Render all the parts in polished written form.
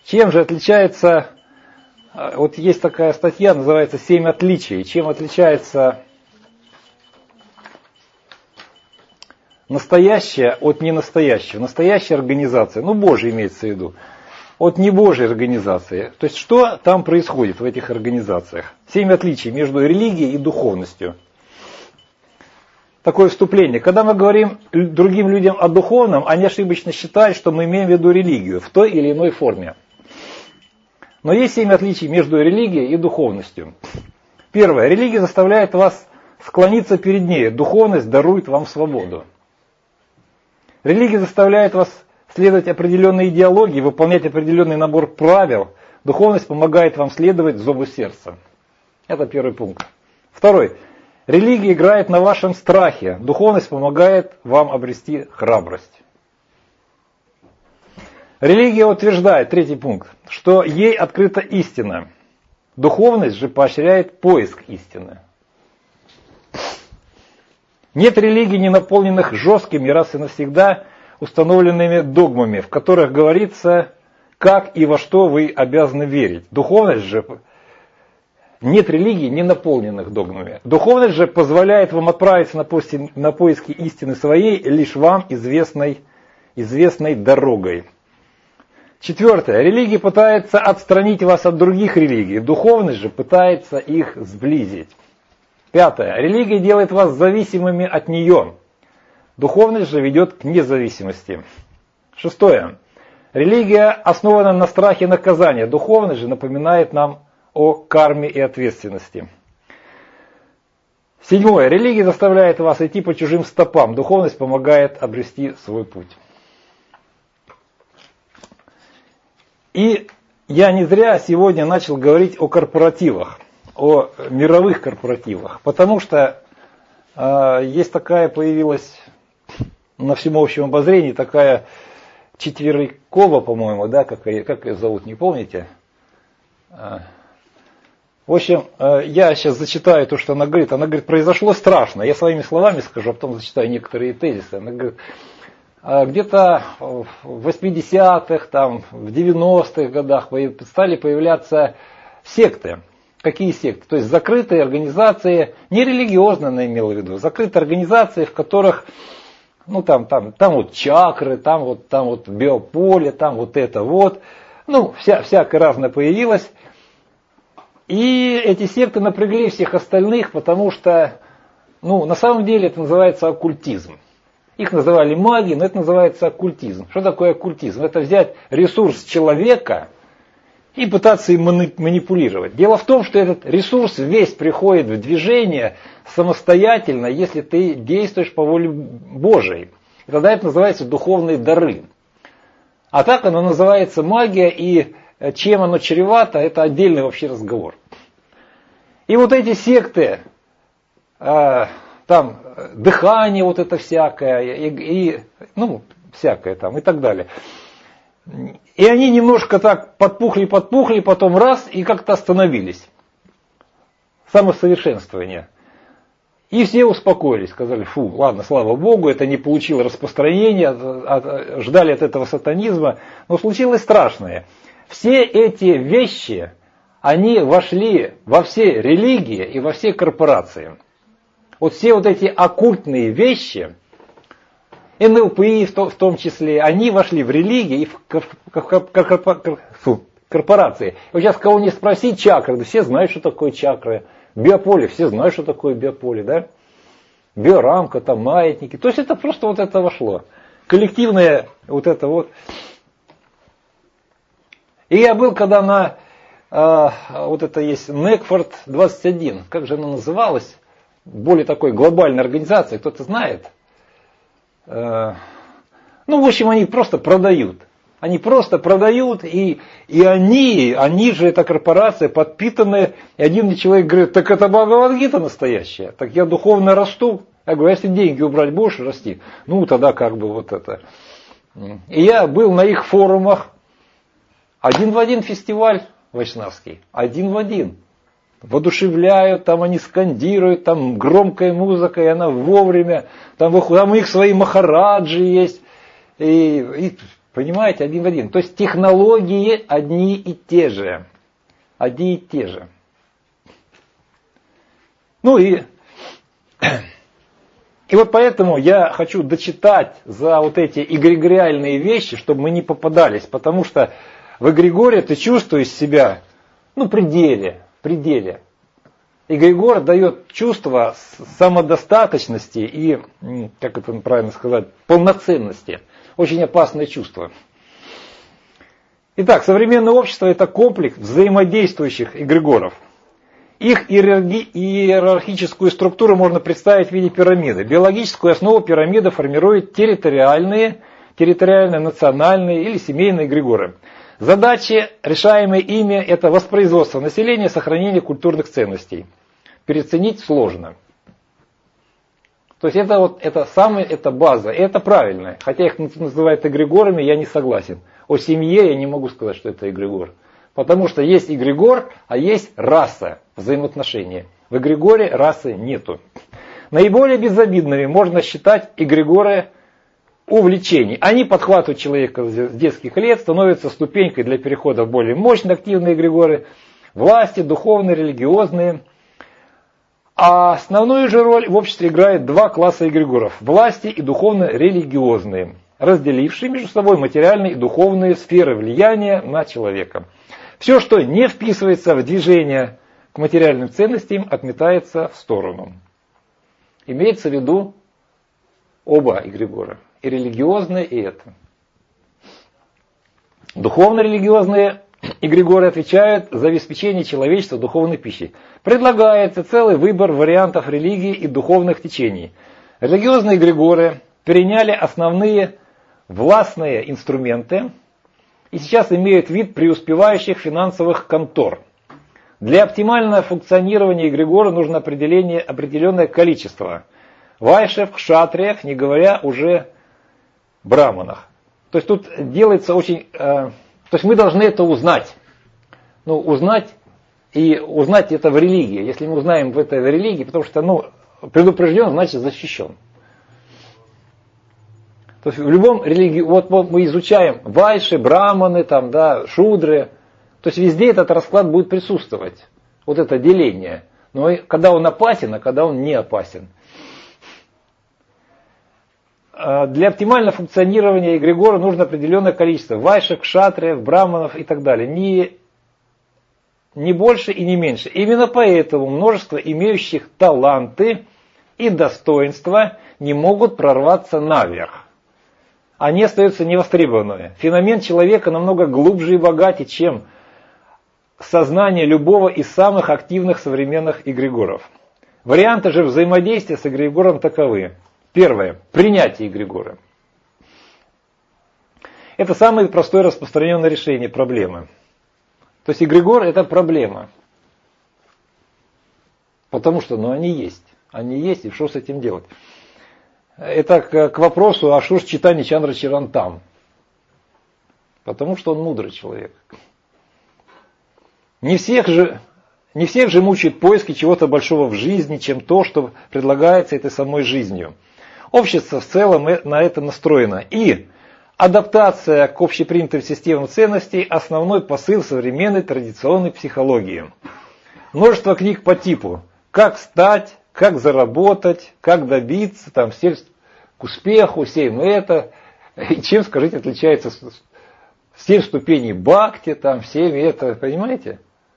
Чем же отличается, вот есть такая статья, называется «7 отличий». Чем отличается настоящая от ненастоящего? Настоящая организация, ну Божья имеется в виду, от небожьей организации. То есть что там происходит в этих организациях? 7 отличий между религией и духовностью. Такое вступление. Когда мы говорим другим людям о духовном, они ошибочно считают, что мы имеем в виду религию в той или иной форме. Но есть 7 отличий между религией и духовностью. Первое. Религия заставляет вас склониться перед ней. Духовность дарует вам свободу. Религия заставляет вас следовать определенной идеологии, выполнять определенный набор правил. Духовность помогает вам следовать зову сердца. Это первый пункт. Второй. Религия играет на вашем страхе. Духовность помогает вам обрести храбрость. Религия утверждает, третий пункт, что ей открыта истина. Духовность же поощряет поиск истины. Нет религий, не наполненных жесткими раз и навсегда установленными догмами, в которых говорится, как и во что вы обязаны верить. Духовность же... Нет религий, не наполненных догмами. Духовность же позволяет вам отправиться на поиски истины своей, лишь вам известной дорогой. Четвертое. Религия пытается отстранить вас от других религий. Духовность же пытается их сблизить. Пятое. Религия делает вас зависимыми от нее. Духовность же ведет к независимости. Шестое. Религия основана на страхе наказания. Духовность же напоминает нам о карме и ответственности. Седьмое. Религия заставляет вас идти по чужим стопам. Духовность помогает обрести свой путь. И я не зря сегодня начал говорить о корпоративах, о мировых корпоративах, потому что есть такая, появилась на всеобщем обозрении такая Четверикова, по-моему, да, как ее зовут, не помните? В общем, я сейчас зачитаю то, что она говорит. Она говорит, произошло страшно. Я своими словами скажу, а потом зачитаю некоторые тезисы. Она говорит, где-то в 80-х, там, в 90-х годах стали появляться секты. Какие секты? То есть закрытые организации, не религиозные она имела в виду, закрытые организации, в которых, ну там вот чакры, там вот биополе, там вот это вот. Ну, всякое разное появилось. И эти секты напрягли всех остальных, потому что, ну, на самом деле это называется оккультизм. Их называли маги, но это называется оккультизм. Что такое оккультизм? Это взять ресурс человека и пытаться им манипулировать. Дело в том, что этот ресурс весь приходит в движение самостоятельно, если ты действуешь по воле Божией. И тогда это называется духовные дары. А так оно называется магия, и чем оно чревато, это отдельный вообще разговор. И вот эти секты, там дыхание вот это всякое, ну, всякое там и так далее. И они немножко так подпухли, потом раз и как-то остановились. Самосовершенствование. И все успокоились, сказали, фу, ладно, слава Богу, это не получило распространения, ждали от этого сатанизма, но случилось страшное. Все эти вещи, они вошли во все религии и во все корпорации. Вот все вот эти оккультные вещи, НЛП в том числе, они вошли в религии и в корпорации. Вот сейчас кого не спросить, чакры, да все знают, что такое чакры. Биополе, все знают, что такое биополе, да? Биорамка, там маятники. То есть это просто вот это вошло. Коллективное вот это вот. И я был, когда на вот это есть Некфорд 21, как же она называлась? Более такой глобальной организации, кто-то знает? Ну, в общем, они просто продают. Они просто продают, и они же, эта корпорация, подпитанная. И один человек говорит, так это Бхагавад-гита настоящая. Так я духовно расту. Я говорю, если деньги убрать, будешь расти? Ну, тогда как бы вот это. И я был на их форумах. Один в один фестиваль вайшнавский. Один в один. Воодушевляют, там они скандируют, там громкая музыка, и она вовремя. Там у них свои махараджи есть. И Понимаете, один в один. То есть технологии одни и те же. Одни и те же. Ну и вот поэтому я хочу дочитать за вот эти эгрегориальные вещи, чтобы мы не попадались. Потому что в эгрегоре ты чувствуешь себя, в пределе. Эгрегор дает чувство самодостаточности и, как это правильно сказать, полноценности. Очень опасное чувство. Итак, современное общество – это комплекс взаимодействующих эгрегоров. Их иерархическую структуру можно представить в виде пирамиды. Биологическую основу пирамиды формируют территориальные, национальные или семейные эгрегоры. Задачи, решаемые ими, это воспроизводство населения, сохранение культурных ценностей. Переоценить сложно. То есть это база, и это правильно. Хотя их называют эгрегорами, я не согласен. О семье я не могу сказать, что это эгрегор. Потому что есть эгрегор, а есть раса, взаимоотношения. В эгрегоре расы нету. Наиболее безобидными можно считать эгрегоры увлечений. Они подхватывают человека с детских лет, становятся ступенькой для перехода в более мощные активные эгрегоры, власти, духовные, религиозные. А основную же роль в обществе играет два класса эгрегоров – власти и духовно-религиозные, разделившие между собой материальные и духовные сферы влияния на человека. Все, что не вписывается в движение к материальным ценностям, отметается в сторону. Имеется в виду оба эгрегора, и религиозные, и это. Духовно-религиозные эгрегоры отвечают за обеспечение человечества духовной пищей. Предлагается целый выбор вариантов религии и духовных течений. Религиозные эгрегоры переняли основные властные инструменты и сейчас имеют вид преуспевающих финансовых контор. Для оптимального функционирования эгрегора нужно определенное количество вайшев, кшатриев, не говоря уже браманах. То есть тут делается очень... То есть мы должны это узнать. Узнать это в религии. Если мы узнаем это в религии, потому что предупрежден, значит защищен. То есть в любом религии, вот мы изучаем вайши, браманы, шудры, то есть везде этот расклад будет присутствовать. Вот это деление. Но когда он опасен, а когда он не опасен. Для оптимального функционирования эгрегора нужно определенное количество вайшев, кшатриев, браманов и так далее. Не больше и не меньше. Именно поэтому множество имеющих таланты и достоинства не могут прорваться наверх. Они остаются невостребованными. Феномен человека намного глубже и богаче, чем сознание любого из самых активных современных эгрегоров. Варианты же взаимодействия с эгрегором таковы. Первое. Принятие эгрегора. Это самое простое распространенное решение проблемы. То есть эгрегор – это проблема. Потому что они есть. Они есть, и что с этим делать? Это к вопросу, а что ж читание Чандра Чирантам? Потому что он мудрый человек. Не всех же мучают поиски чего-то большого в жизни, чем то, что предлагается этой самой жизнью. Общество в целом на это настроено. И адаптация к общепринятым системам ценностей – основной посыл современной традиционной психологии. Множество книг по типу «Как стать», «Как заработать», «Как добиться», к успеху, 7 это. И чем, скажите, отличается 7 ступеней бхакти, 7 это, понимаете?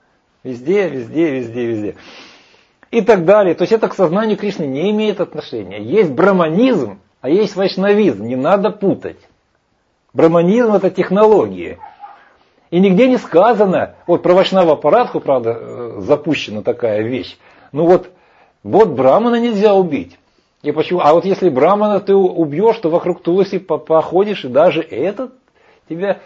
Везде. И так далее. То есть это к сознанию Кришны не имеет отношения. Есть браманизм, а есть вайшнавизм. Не надо путать. Браманизм это технологии. И нигде не сказано, вот про Вайшнава Парадху, правда, запущена такая вещь. Вот брамана нельзя убить. И почему? А вот если брамана ты убьешь, то вокруг Туласи походишь, и даже этот тебя,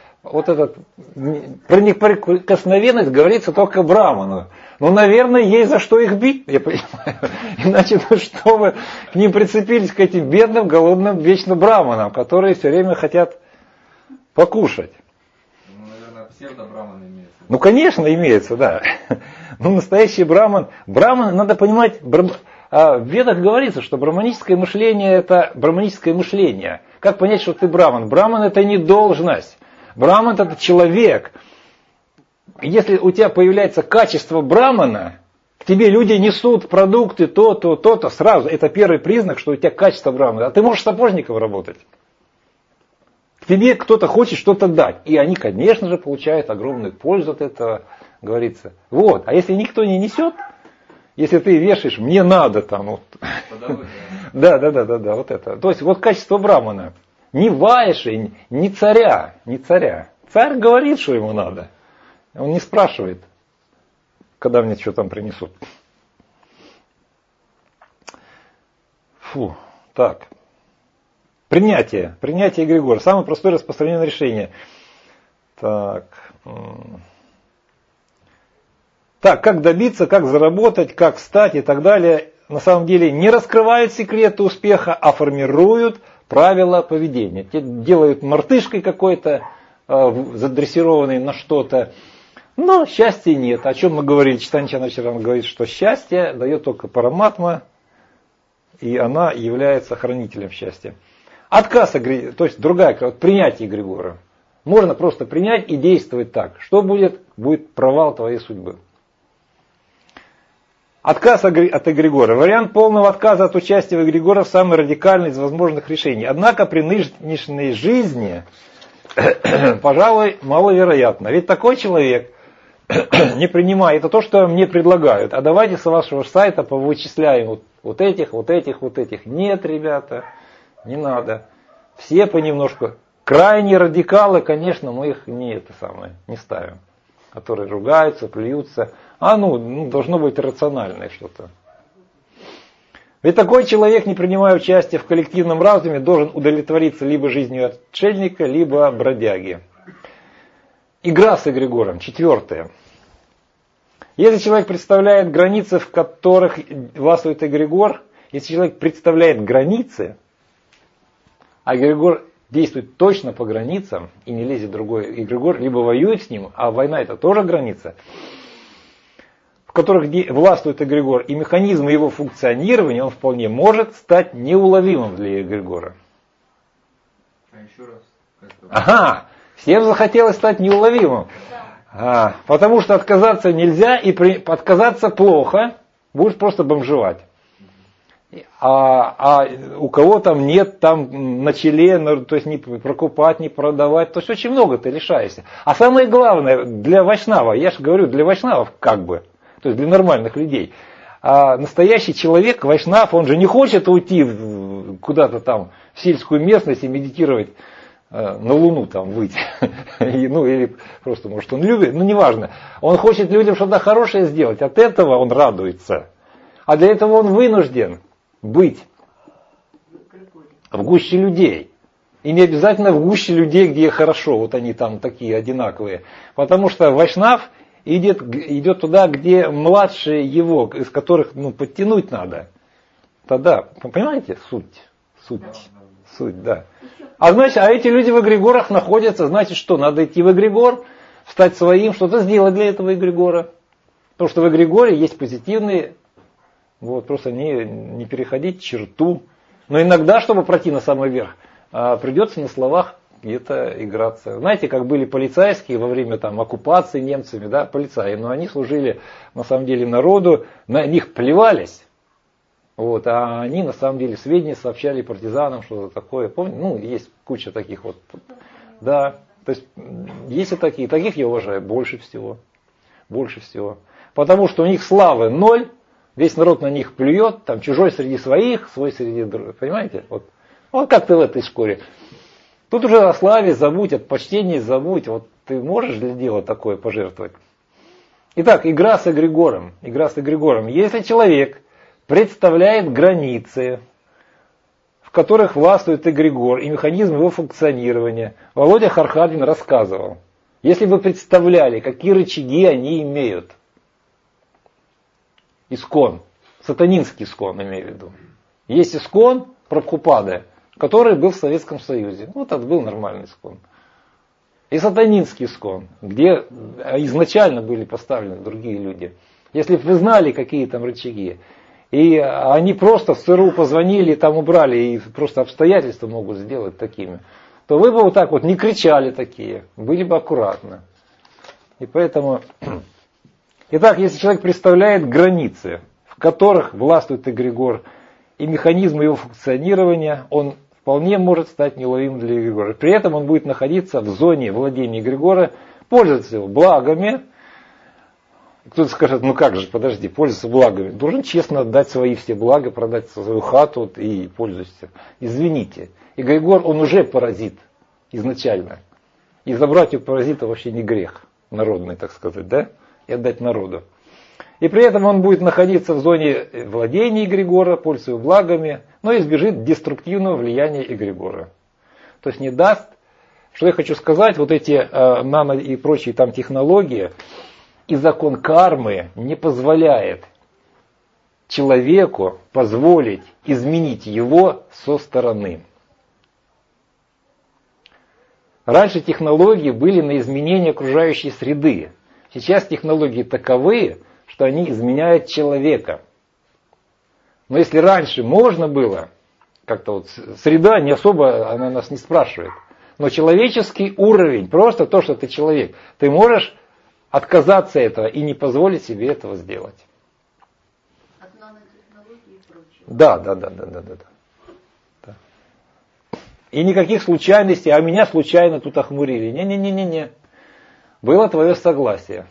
проникновенность говорится только браману. Наверное, есть за что их бить, я понимаю. Иначе, что вы к ним прицепились, к этим бедным, голодным, вечно браманам, которые все время хотят покушать. Наверное, псевдо-браман имеется. Конечно, имеется, да. Настоящий браман. Браман, надо понимать, в Ведах говорится, что браманическое мышление это браманическое мышление. Как понять, что ты браман? Браман это не должность. Браман это человек. Если у тебя появляется качество брамана, к тебе люди несут продукты, то, сразу. Это первый признак, что у тебя качество брамана. А ты можешь сапожником работать. К тебе кто-то хочет что-то дать. И они, конечно же, получают огромную пользу от этого, говорится. Вот. А если никто не несет, если ты вешаешь, мне надо там. Вот. Да, вот это. То есть вот качество брамана. Не вайши, не царя. Царь говорит, что ему надо. Он не спрашивает, когда мне что там принесут. Так. Принятие эгрегора. Самое простое распространенное решение. Так, как добиться, как заработать, как стать и так далее. На самом деле не раскрывают секреты успеха, а формируют правила поведения. Те делают мартышкой какой-то, задрессированной на что-то. Но счастья нет. О чем мы говорили? Читание вчера говорит, что счастье дает только параматма, и она является хранителем счастья. Отказ, то есть другая, принятие эгрегора. Можно просто принять и действовать так. Что будет? Будет провал твоей судьбы. Отказ от эгрегора. Вариант полного отказа от участия в эгрегорах самый радикальный из возможных решений. Однако при нынешней жизни, пожалуй, маловероятно. Ведь такой человек не принимает. Это то, что мне предлагают. А давайте с вашего сайта повычисляем вот этих. Нет, ребята, не надо. Все понемножку. Крайние радикалы, конечно, мы их не ставим. Которые ругаются, плюются. Должно быть рациональное что-то. Ведь такой человек, не принимая участия в коллективном разуме, должен удовлетвориться либо жизнью отшельника, либо бродяги. Игра с эгрегором. 4. Если человек представляет границы, в которых властвует эгрегор, если человек представляет границы, а эгрегор действует точно по границам и не лезет другой эгрегор, либо воюет с ним, а война это тоже граница, в которых властвует эгрегор и механизмы его функционирования, он вполне может стать неуловимым для эгрегора. А еще раз. Всем захотелось стать неуловимым. Потому что отказаться нельзя, и отказаться плохо, будешь просто бомжевать. А у кого там нет там на челе, то есть не прокупать, не продавать, то есть очень много ты лишаешься. А самое главное, для вайшнава, я же говорю, для вайшнавов то есть для нормальных людей. А настоящий человек, вайшнав, он же не хочет уйти куда-то там в сельскую местность и медитировать, на Луну там выйти. Или просто, может, он любит, неважно. Он хочет людям что-то хорошее сделать, от этого он радуется. А для этого он вынужден быть в гуще людей. И не обязательно в гуще людей, где хорошо, вот они там такие одинаковые. Потому что вайшнав идет туда, где младше его, из которых подтянуть надо. Тогда, понимаете, суть, да. А эти люди в эгрегорах находятся, значит что, надо идти в эгрегор, стать своим, что-то сделать для этого эгрегора. Потому что в эгрегоре есть позитивные, просто не переходить черту. Но иногда, чтобы пройти на самый верх, придется на словах где-то играться. Знаете, как были полицейские во время оккупации немцами, полицаи, но они служили на самом деле народу, на них плевались. А они на самом деле сведения сообщали партизанам, что-то такое. Помните? Есть куча таких Да, то есть есть и таких я уважаю больше всего. Потому что у них славы 0, весь народ на них плюет, там чужой среди своих, свой среди других. Понимаете? Как ты в этой шкуре. Тут уже о славе забудь, от почтения забудь. Ты можешь для дела такое пожертвовать? Итак, игра с эгрегором. Если человек представляет границы, в которых властвует эгрегор и механизм его функционирования. Володя Хархардин рассказывал. Если вы представляли, какие рычаги они имеют. Искон. Сатанинский искон, имею в виду. Есть искон Прабхупады, который был в Советском Союзе. Это был нормальный искон. И сатанинский искон, где изначально были поставлены другие люди. Если бы вы знали, какие там рычаги. и они просто в ЦРУ позвонили и там убрали, и просто обстоятельства могут сделать такими, то вы бы вот так вот не кричали такие, были бы аккуратны. И поэтому, итак, если человек представляет границы, в которых властвует эгрегор, и механизмы его функционирования, он вполне может стать неуловимым для эгрегора. При этом он будет находиться в зоне владения эгрегора, пользоваться его благами. Кто-то скажет, ну как же, подожди, пользоваться благами. Должен честно отдать свои все блага, продать свою хату и пользуйся. Извините, эгрегор, он уже паразит изначально. И забрать у паразита вообще не грех, народный, так сказать, да? И отдать народу. И при этом он будет находиться в зоне владения эгрегора, пользуясь благами, но избежит деструктивного влияния эгрегора. То есть не даст, что я хочу сказать, вот эти нано и прочие там технологии, и закон кармы не позволяет человеку позволить изменить его со стороны. Раньше технологии были на изменение окружающей среды. Сейчас технологии таковы, что они изменяют человека. Но если раньше можно было, как-то вот среда не особо, она нас не спрашивает, но человеческий уровень, просто то, что ты человек, ты можешь отказаться этого и не позволить себе этого сделать. От нанотехнологий и прочего. Да. И никаких случайностей, а меня случайно тут охмурили. Не. Было твое согласие.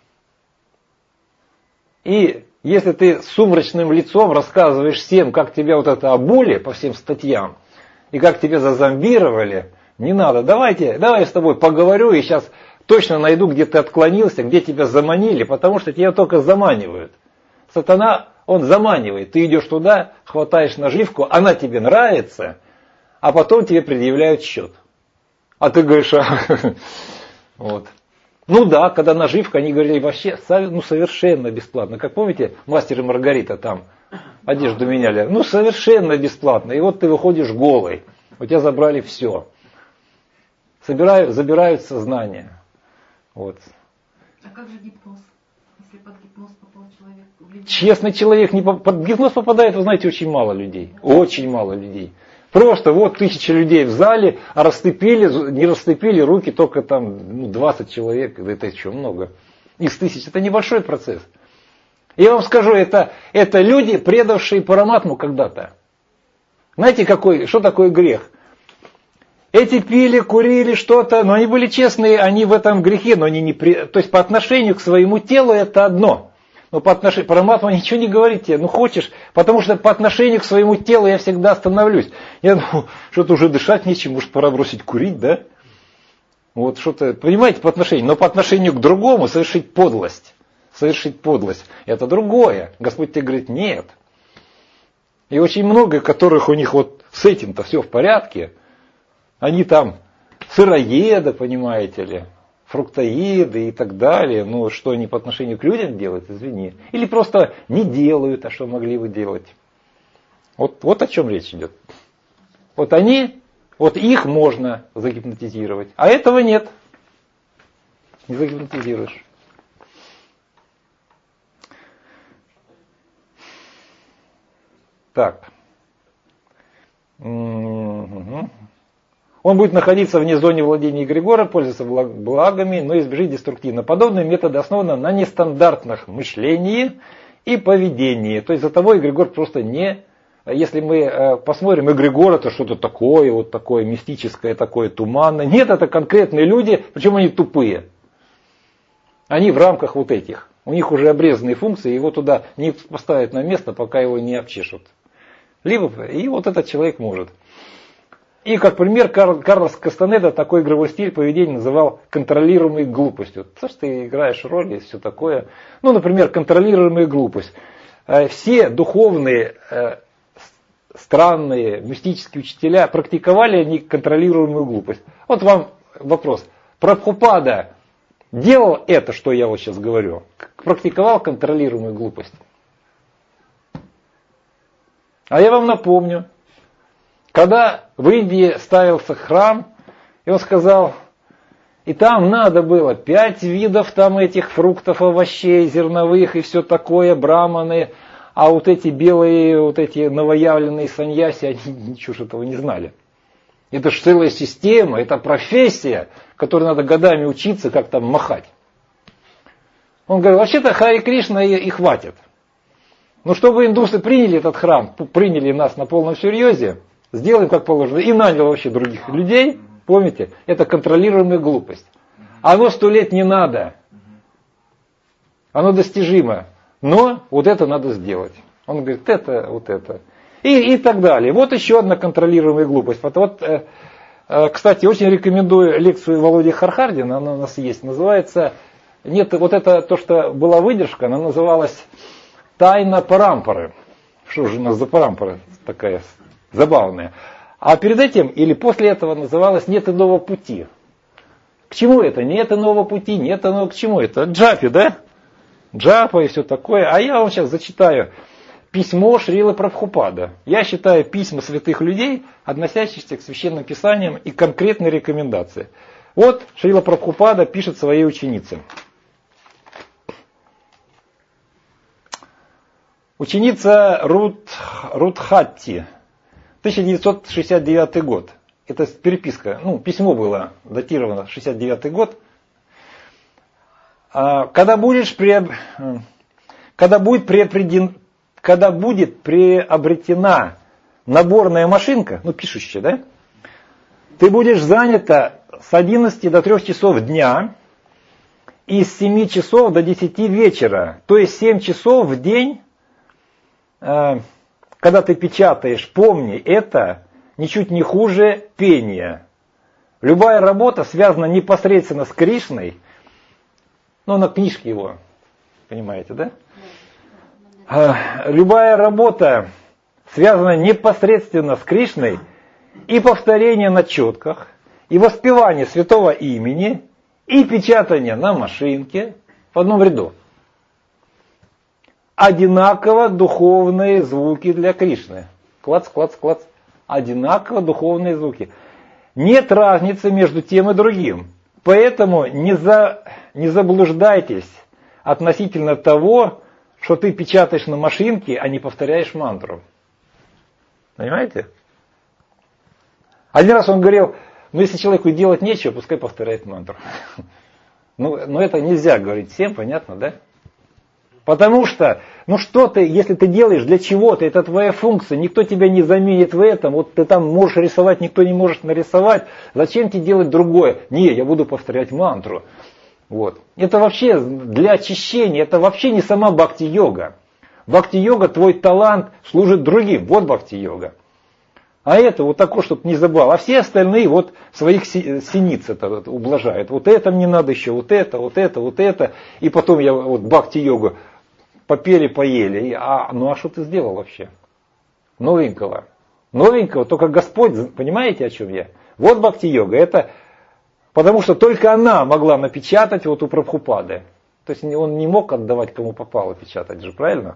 И если ты с сумрачным лицом рассказываешь всем, как тебя вот это обули по всем статьям, и как тебя зазомбировали, не надо. Давай я с тобой поговорю, и сейчас точно найду, где ты отклонился, где тебя заманили, потому что тебя только заманивают. Сатана, он заманивает. Ты идешь туда, хватаешь наживку, она тебе нравится, а потом тебе предъявляют счет. А ты говоришь, вот. Ну да, когда наживка, они говорили вообще совершенно бесплатно. Как помните, «Мастер и Маргарита» там одежду меняли. Ну совершенно бесплатно. И вот ты выходишь голый. У тебя забрали все. Забирают сознание. Вот. А как же гипноз? Если под гипноз попал человек? Честный человек, под гипноз попадает, вы знаете, очень мало людей. Очень мало людей. Просто вот 1000 людей в зале, а не расцепили руки только там 20 человек. Это еще много. Из 1000. Это небольшой процесс. Я вам скажу, это люди, предавшие Параматму когда-то. Знаете, что такое грех? Эти пили, курили что-то, но они были честные, они в этом грехе, но они не... То есть по отношению к своему телу это одно. Но по отношению... Параматма ничего не говорит тебе, хочешь, потому что по отношению к своему телу я всегда остановлюсь. Я думаю, что-то уже дышать нечем, может пора бросить курить, да? Вот что-то, понимаете, по отношению. Но по отношению к другому совершить подлость. Это другое. Господь тебе говорит, нет. И очень много, которых у них вот с этим-то все в порядке, они там сыроеды, понимаете ли, фруктоеды и так далее. Ну, что они по отношению к людям делают, извини. Или просто не делают, а что могли бы делать. Вот о чем речь идет. Вот их можно загипнотизировать, а этого нет. Не загипнотизируешь. Так. Он будет находиться вне зоны владения эгрегора, пользоваться благами, но избежать деструктивно. Подобные методы основаны на нестандартных мышлении и поведении. То есть за того эгрегор просто не... Если мы посмотрим эгрегор, это что-то такое, вот такое мистическое, такое туманное. Нет, это конкретные люди, причем они тупые. Они в рамках вот этих. У них уже обрезанные функции, его туда не поставят на место, пока его не обчешут. И вот этот человек может. И как пример Карлос Кастанеда такой игровой стиль поведения называл контролируемой глупостью. То, что ты играешь роли и все такое. Например, контролируемая глупость. Все духовные, странные, мистические учителя практиковали они контролируемую глупость. Вот вам вопрос. Прабхупада делал это, что я вот сейчас говорю? Практиковал контролируемую глупость? А я вам напомню. Когда в Индии ставился храм, и он сказал, и там надо было 5 видов там этих фруктов, овощей, зерновых и все такое, браманы, А вот эти белые, вот эти новоявленные саньяси, они ничего же этого не знали. Это же целая система, это профессия, которой надо годами учиться, как там махать. Он говорит, вообще-то Хари Кришна и хватит. Но чтобы индусы приняли этот храм, приняли нас на полном серьезе, сделаем как положено. И нанял вообще других людей, помните, это контролируемая глупость. Оно 100 лет не надо. Оно достижимо. Но вот это надо сделать. Он говорит, это, вот это. И так далее. Вот еще одна контролируемая глупость. Вот, кстати, очень рекомендую лекцию Володи Хархардина, она у нас есть, называется, нет, вот это то, что была выдержка, она называлась «Тайна парампары». Что же у нас за парампара такая забавная. А перед этим или после этого называлась «Нет иного пути». К чему это? Нет иного пути, нет иного к чему это? Джапи, да? Джапа и все такое. А я вам сейчас зачитаю письмо Шрилы Прабхупада. Я считаю письма святых людей, относящихся к священным писаниям и конкретные рекомендации. Вот Шрила Прабхупада пишет своей ученице. Ученица Рудхатти, 1969 год. Это переписка, письмо было датировано 69 год. Когда будет приобретена наборная машинка, пишущая, да, ты будешь занята с 11 до 3 часов дня и с 7 часов до 10 вечера. То есть 7 часов в день, когда ты печатаешь, помни, это ничуть не хуже пения. Любая работа связана непосредственно с Кришной, на книжке его, понимаете, да? Любая работа связана непосредственно с Кришной, и повторение на четках, и воспевание святого имени, и печатание на машинке в одном ряду. Одинаково духовные звуки для Кришны. Клац, клац, клац. Одинаково духовные звуки. Нет разницы между тем и другим. Поэтому не заблуждайтесь относительно того, что ты печатаешь на машинке, а не повторяешь мантру. Понимаете? Один раз он говорил, если человеку делать нечего, пускай повторяет мантру. Но это нельзя говорить всем, понятно, да? Потому что, что ты, если ты делаешь для чего-то, это твоя функция, никто тебя не заменит в этом, вот ты там можешь рисовать, никто не может нарисовать, зачем тебе делать другое? Не, я буду повторять мантру. Вот. Это вообще для очищения, это вообще не сама бхакти-йога. Бхакти-йога, твой талант служит другим, вот бхакти-йога. А это вот такое, чтобы не забывал. А все остальные вот своих синиц это ублажают. Вот это мне надо еще, вот это, вот это, вот это. И потом я вот бхакти-йогу попели, поели. А что ты сделал вообще? Новенького. Новенького, только Господь, понимаете, о чем я? Вот бхакти-йога, это потому что только она могла напечатать вот у Прабхупады. То есть он не мог отдавать кому попало печатать же, правильно?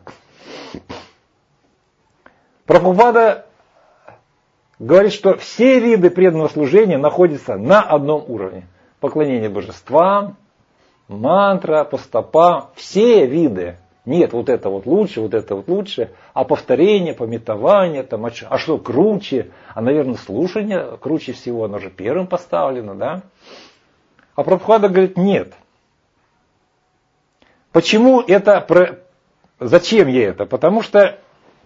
Прабхупада говорит, что все виды преданного служения находятся на одном уровне. Поклонение божествам, мантра, по стопам, все виды. Нет, вот это вот лучше, а повторение, памятование, там, а что круче? А, наверное, слушание круче всего, оно же первым поставлено, да? А Прабхупада говорит, нет. Почему это, зачем ей это? Потому что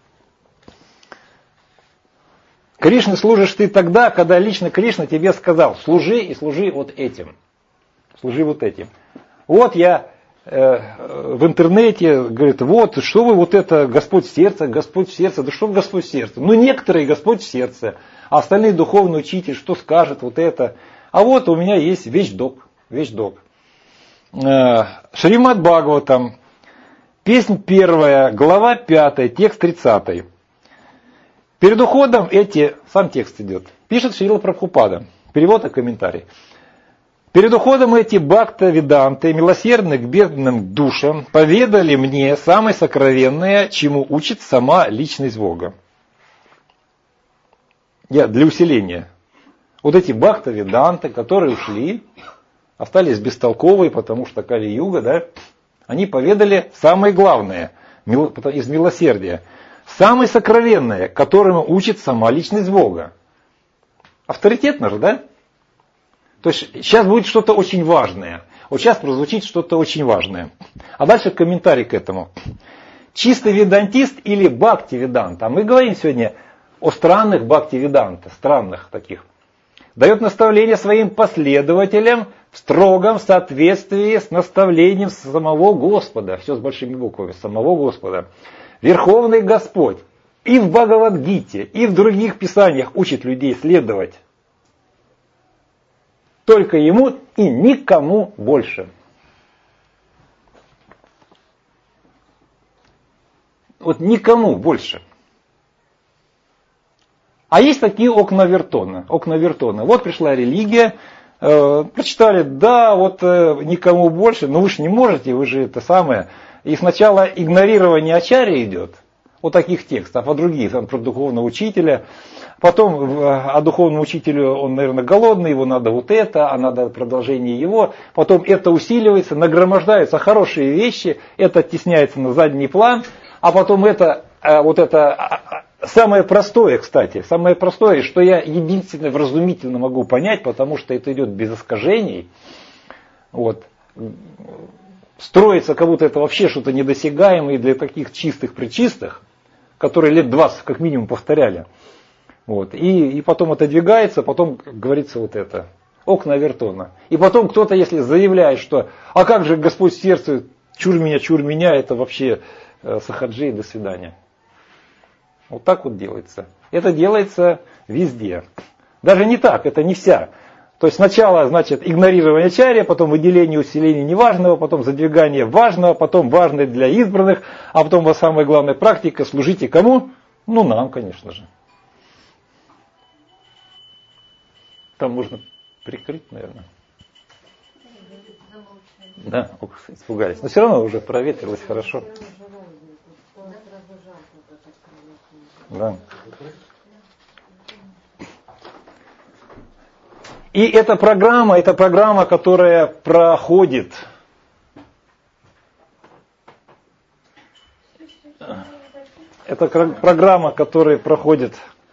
Кришне служишь ты тогда, когда лично Кришна тебе сказал, служи и служи вот этим. Служи вот этим. Вот я в интернете, говорит, вот, что вы вот это, Господь в сердце, да что Господь в сердце? Некоторые Господь в сердце, а остальные духовный учитель, что скажет вот это. А вот у меня есть вещдок. Шримад Бхагаватам, песнь 1, глава 5, текст 30. Перед уходом сам текст идет, пишет Шрила Прабхупада, перевод и комментарий. Перед уходом эти бхакта-веданты, милосердные к бедным душам, поведали мне самое сокровенное, чему учит сама личность Бога. Для усиления. Вот эти бхакта-веданты, которые ушли, остались бестолковые, потому что Кали-юга, да, они поведали самое главное. из милосердия. Самое сокровенное, которому учит сама личность Бога. Авторитетно же, да? То есть сейчас будет что-то очень важное. Вот сейчас прозвучит что-то очень важное. А дальше комментарий к этому. Чистый ведантист или бхакти-ведант. А мы говорим сегодня о странных бхакти-веданта, странных таких. Дает наставление своим последователям в строгом соответствии с наставлением самого Господа. Все с большими буквами. Самого Господа. Верховный Господь и в Бхагавад-гите, и в других писаниях учит людей следовать только Ему и никому больше. Вот никому больше. А есть такие окна Вертона. Вот пришла религия, прочитали, да, вот никому больше, но вы же не можете, вы же это самое. И сначала игнорирование ачарьи идет, вот таких текстов, а другие, там, про духовного учителя. Потом о духовном учителю он, наверное, голодный, его надо вот это, а надо продолжение его. Потом это усиливается, нагромождаются хорошие вещи, это оттесняется на задний план. А потом это самое простое, кстати, самое простое, что я единственно вразумительно могу понять, потому что это идет без искажений. Вот. Строится, как будто это вообще что-то недосягаемое для таких чистых-пречистых, которые лет 20 как минимум повторяли. Вот. И потом отодвигается, потом говорится вот это. Окна Вертона. И потом кто-то, если заявляет, что а как же Господь в сердце, чур меня, это вообще сахаджи, до свидания. Вот так вот делается. Это делается везде. Даже не так, это не вся. То есть сначала, значит, игнорирование ачарьи, потом выделение, усиление неважного, потом задвигание важного, потом важное для избранных, а потом самая главная практика, служите кому? Ну, нам, конечно же. Там можно прикрыть, наверное. Да, испугались. Но все равно уже проветрилось хорошо. Да. И эта программа, которая проходит. Это программа, которая проходит.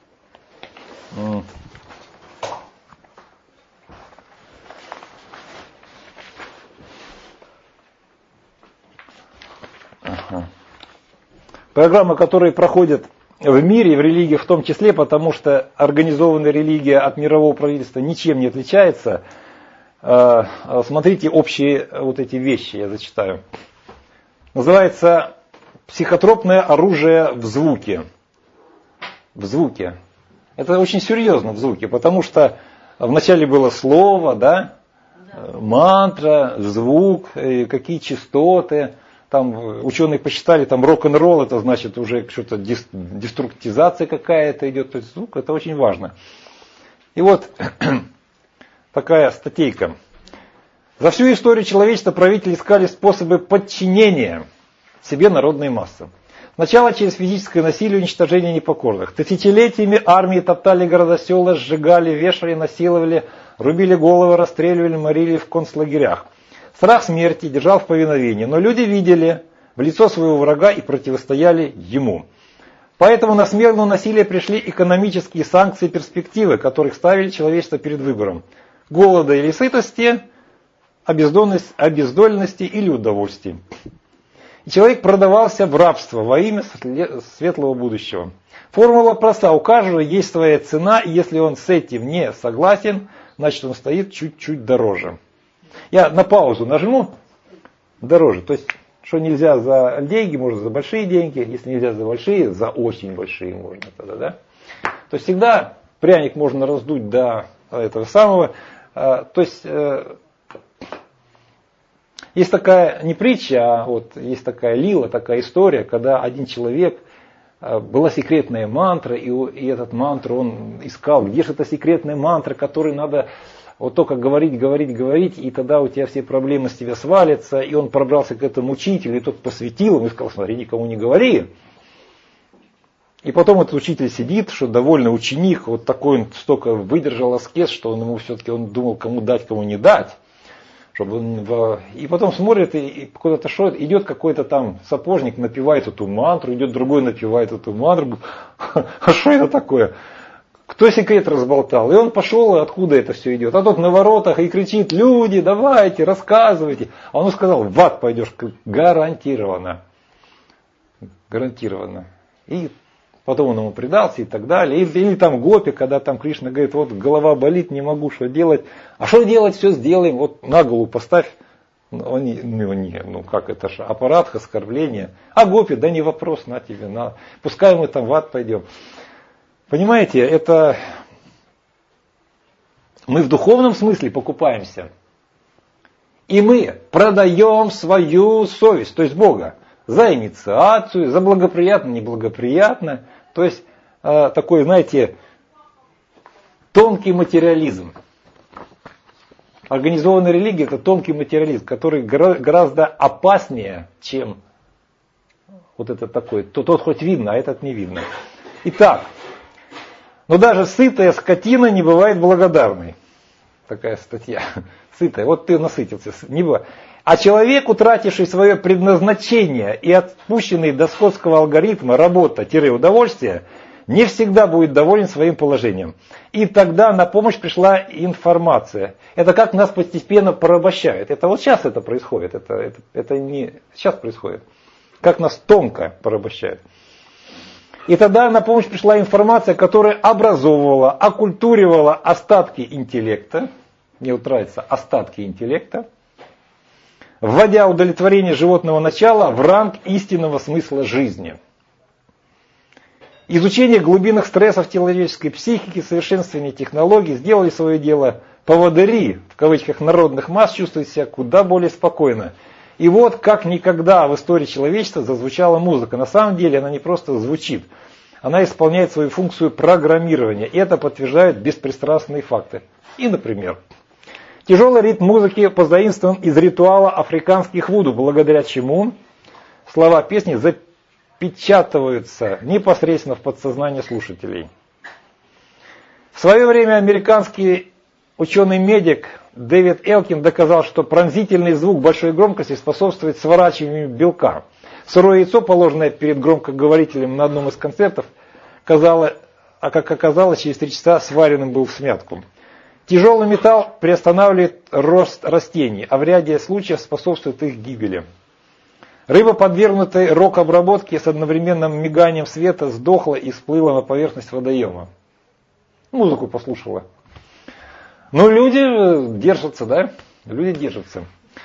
Программа, которая проходит в мире, в религии в том числе, потому что организованная религия от мирового правительства ничем не отличается. Смотрите общие вот эти вещи, я зачитаю. Называется «Психотропное оружие в звуке». В звуке. Это очень серьезно в звуке, потому что вначале было слово, да, мантра, звук, какие частоты. Там ученые посчитали, там рок-н-ролл, это значит уже что-то деструктизация какая-то идет, то есть звук, это очень важно. И вот такая статейка. За всю историю человечества правители искали способы подчинения себе народной массы. Сначала через физическое насилие и уничтожение непокорных. Тысячелетиями армии топтали города, села, сжигали, вешали, насиловали, рубили головы, расстреливали, морили в концлагерях. Страх смерти держал в повиновении, но люди видели в лицо своего врага и противостояли ему. Поэтому на смену насилия пришли экономические санкции и перспективы, которых ставили человечество перед выбором. Голода или сытости, обездоленности или удовольствий. И человек продавался в рабство во имя светлого будущего. Формула проста. У каждого есть своя цена, и если он с этим не согласен, значит он стоит чуть-чуть дороже. Я на паузу нажму, дороже. То есть, что нельзя за деньги, можно за большие деньги. Если нельзя за большие, за очень большие можно тогда, да? То есть, всегда пряник можно раздуть до этого самого. То есть, есть такая не притча, а вот есть такая лила, такая история, когда один человек, была секретная мантра, и этот мантру он искал, где же эта секретная мантра, которой надо... Вот только говорить, и тогда у тебя все проблемы с тебя свалятся. И он пробрался к этому учителю, и тот посвятил ему и сказал, смотри, никому не говори. И потом этот учитель сидит, что довольный ученик, вот такой он столько выдержал аскез, что он ему все-таки он думал, кому дать, кому не дать. Чтобы и потом смотрит и куда-то шел, идет какой-то там сапожник, напевает эту мантру, идет другой, напевает эту мантру. А что это такое? Кто секрет разболтал? И он пошел, и откуда это все идет? А тот на воротах и кричит: люди, давайте, рассказывайте. А он сказал: в ад пойдешь, гарантированно. Гарантированно. И потом он ему предался и так далее. Или там гопи, когда там Кришна говорит: вот голова болит, не могу, что делать. А что делать, все сделаем. Вот на голову поставь. Ну как это же, аппарат, оскорбление. А гопи, да не вопрос, на тебе, на. Пускай мы там в ад пойдем. Понимаете, это мы в духовном смысле покупаемся. И мы продаем свою совесть, то есть Бога, за инициацию, за благоприятно, неблагоприятно. То есть такой, знаете, тонкий материализм. Организованная религия — это тонкий материализм, который гораздо опаснее, чем вот это такой. Тот хоть видно, а этот не видно. Итак, но даже сытая скотина не бывает благодарной. Такая статья. Сытая. Вот ты насытился. Не бывает. А человек, утративший свое предназначение и отпущенный до скотского алгоритма работа-удовольствие, не всегда будет доволен своим положением. И тогда на помощь пришла информация. Это как нас постепенно порабощают. Это вот сейчас это происходит. Это не сейчас происходит. Как нас тонко порабощают. И тогда на помощь пришла информация, которая образовывала, оккультуривала остатки интеллекта, мне вот нравится остатки интеллекта, вводя удовлетворение животного начала в ранг истинного смысла жизни. Изучение глубинных стрессов человеческой психики, совершенствование технологий сделали свое дело. Поводыри, в кавычках, народных масс чувствуют себя куда более спокойно. И вот как никогда в истории человечества зазвучала музыка. На самом деле она не просто звучит, она исполняет свою функцию программирования. И это подтверждают беспристрастные факты. И, например, тяжелый ритм музыки позаимствован из ритуала африканских вуду, благодаря чему слова песни запечатываются непосредственно в подсознание слушателей. В свое время американский ученый-медик Дэвид Элкин доказал, что пронзительный звук большой громкости способствует сворачиванию белка. Сырое яйцо, положенное перед громкоговорителем на одном из концертов, как оказалось, через 3 часа сваренным был всмятку. Тяжелый металл приостанавливает рост растений, а в ряде случаев способствует их гибели. Рыба, подвергнутая рок-обработке с одновременным миганием света, сдохла и всплыла на поверхность водоема. Музыку послушала. Но люди держатся, да? Люди держатся.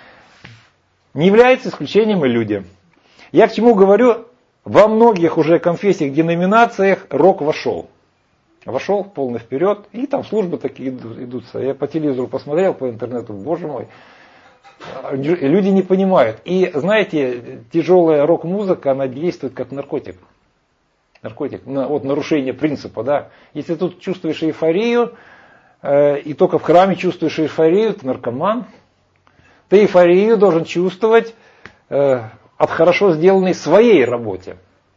Не является исключением и люди. Я к чему говорю? Во многих уже конфессиях, деноминациях рок вошел. Вошел полный вперед, и там службы такие идутся. Я по телевизору посмотрел, по интернету, боже мой. Люди не понимают. И знаете, тяжелая рок-музыка, она действует как наркотик. Наркотик, вот нарушение принципа, да. Если тут чувствуешь эйфорию, и только в храме чувствуешь эйфорию, ты наркоман. Ты эйфорию должен чувствовать от хорошо сделанной своей работе.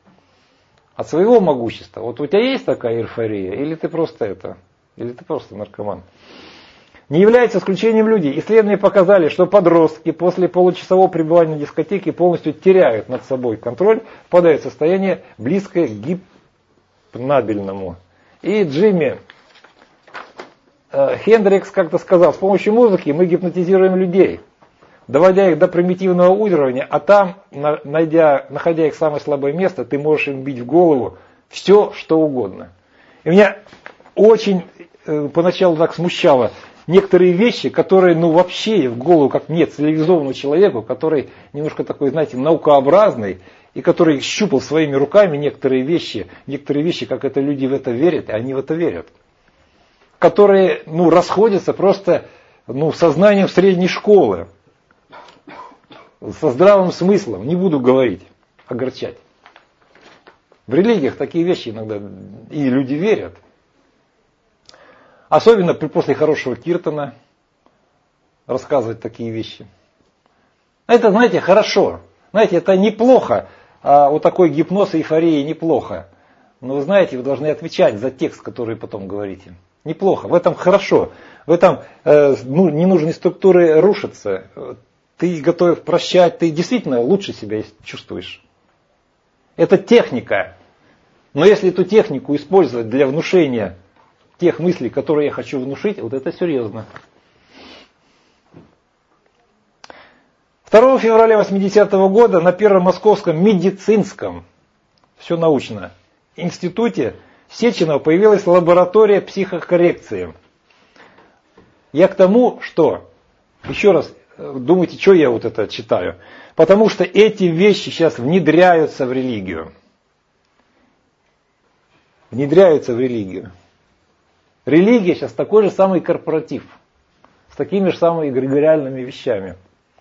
От своего могущества. Вот у тебя есть такая эйфория, или ты просто наркоман. Не является исключением люди. Исследования показали, что подростки после получасового пребывания на дискотеке полностью теряют над собой контроль, впадают в состояние близкое к гипнабельному. И Джимми Хендрикс как-то сказал: с помощью музыки мы гипнотизируем людей, доводя их до примитивного уровня, а там, находя их самое слабое место, ты можешь им бить в голову все, что угодно. И меня очень поначалу так смущало некоторые вещи, которые вообще в голову, как мне, цивилизованному человеку, который немножко такой, знаете, наукообразный, и который щупал своими руками некоторые вещи, как это люди в это верят, и они в это верят. Которые расходятся просто сознанием средней школы, со здравым смыслом, не буду говорить, огорчать. В религиях такие вещи иногда и люди верят. Особенно после хорошего киртана рассказывать такие вещи. Это, знаете, хорошо. Знаете, это неплохо. А вот такой гипноз и эйфория неплохо. Но вы знаете, вы должны отвечать за текст, который потом говорите. неплохо, в этом хорошо. В этом ненужные структуры рушатся. Ты готов прощать, ты действительно лучше себя чувствуешь. Это техника. Но если эту технику использовать для внушения тех мыслей, которые я хочу внушить, вот это серьезно. 2 февраля 80-го года на Первом Московском медицинском, все научно, институте Сеченова появилась лаборатория психокоррекции. Я к тому, что, еще раз, думаете, что я вот это читаю? Потому что эти вещи сейчас внедряются в религию. Внедряются в религию. Религия сейчас такой же самый корпоратив. С такими же самыми эгрегориальными вещами.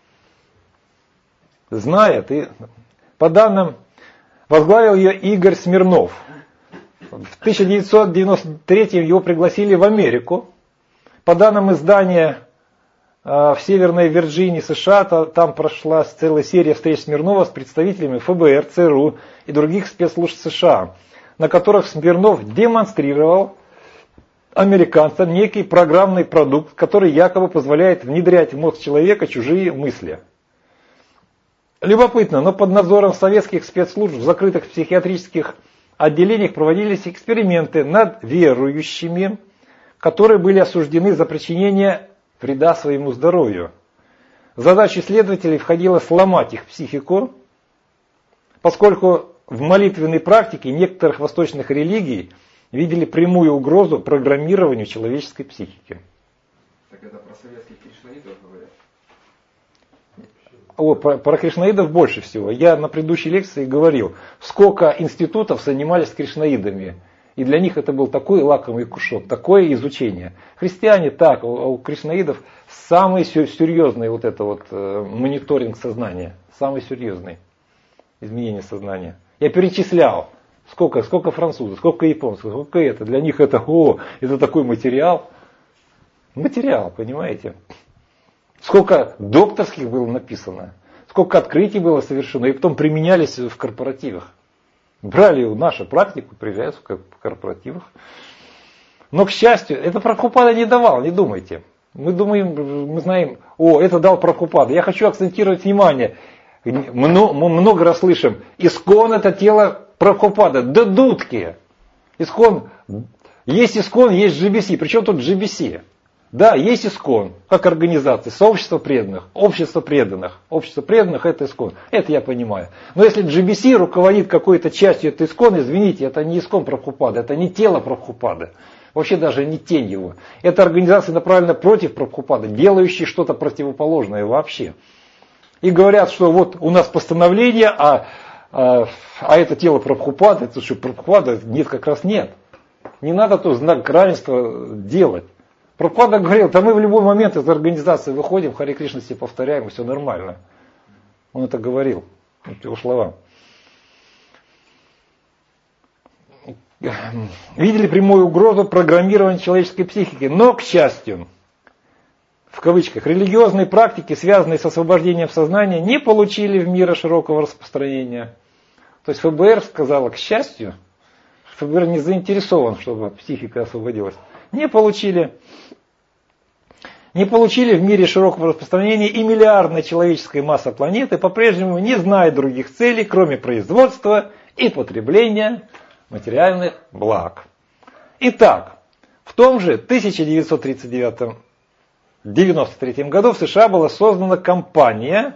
Знает, и по данным, возглавил ее Игорь Смирнов. В 1993 его пригласили в Америку. По данным издания в Северной Вирджинии, США, там прошла целая серия встреч Смирнова с представителями ФБР, ЦРУ и других спецслужб США, на которых Смирнов демонстрировал американцам некий программный продукт, который якобы позволяет внедрять в мозг человека чужие мысли. Любопытно, но под надзором советских спецслужб в закрытых психиатрических отделениях проводились эксперименты над верующими, которые были осуждены за причинение вреда своему здоровью. В задачу исследователей входило сломать их психику, поскольку в молитвенной практике некоторых восточных религий видели прямую угрозу программированию человеческой психики. Так это про советских кришнаитов говорят? Про кришнаидов больше всего. Я на предыдущей лекции говорил, сколько институтов занимались кришнаидами. И для них это был такой лакомый кусок, такое изучение. Христиане так, а у кришнаидов самый серьезный вот это вот мониторинг сознания. Самый серьезный изменение сознания. Я перечислял, сколько французов, сколько японцев, сколько это. Для них это такой материал. Материал, понимаете? Сколько докторских было написано, сколько открытий было совершено, и потом применялись в корпоративах. Брали нашу практику, приезжают в корпоративах. Но, к счастью, это Прабхупада не давал, не думайте. Мы знаем, это дал Прабхупада. Я хочу акцентировать внимание. Много раз слышим, ИСККОН это тело Прабхупада. Да дудки. ИСККОН, есть GBC. Причем тут GBC? Да, есть ИСККОН, как организация, сообщество преданных, общество преданных. Общество преданных это ИСККОН, это я понимаю. Но если GBC руководит какой-то частью этого ИСККОН, извините, это не ИСККОН Прабхупады, это не тело Прабхупады. Вообще даже не тень его. Это организация направлена против Прабхупады, делающая что-то противоположное вообще. И говорят, что вот у нас постановление, а это тело Прабхупады, это что, Прабхупада? Нет, как раз нет. Не надо тут знак равенства делать. Прабхупада говорил, да мы в любой момент из организации выходим, Харе Кришна себе повторяем, и все нормально. Он это говорил, это его слова. Видели прямую угрозу программирования человеческой психики, но, к счастью, в кавычках, религиозные практики, связанные с освобождением сознания, не получили в мире широкого распространения. То есть ФБР сказала, к счастью, ФБР не заинтересован, чтобы психика освободилась. Не получили в мире широкого распространения, и миллиардная человеческая масса планеты по-прежнему не знает других целей, кроме производства и потребления материальных благ. Итак, в том же 1993 году в США была создана компания,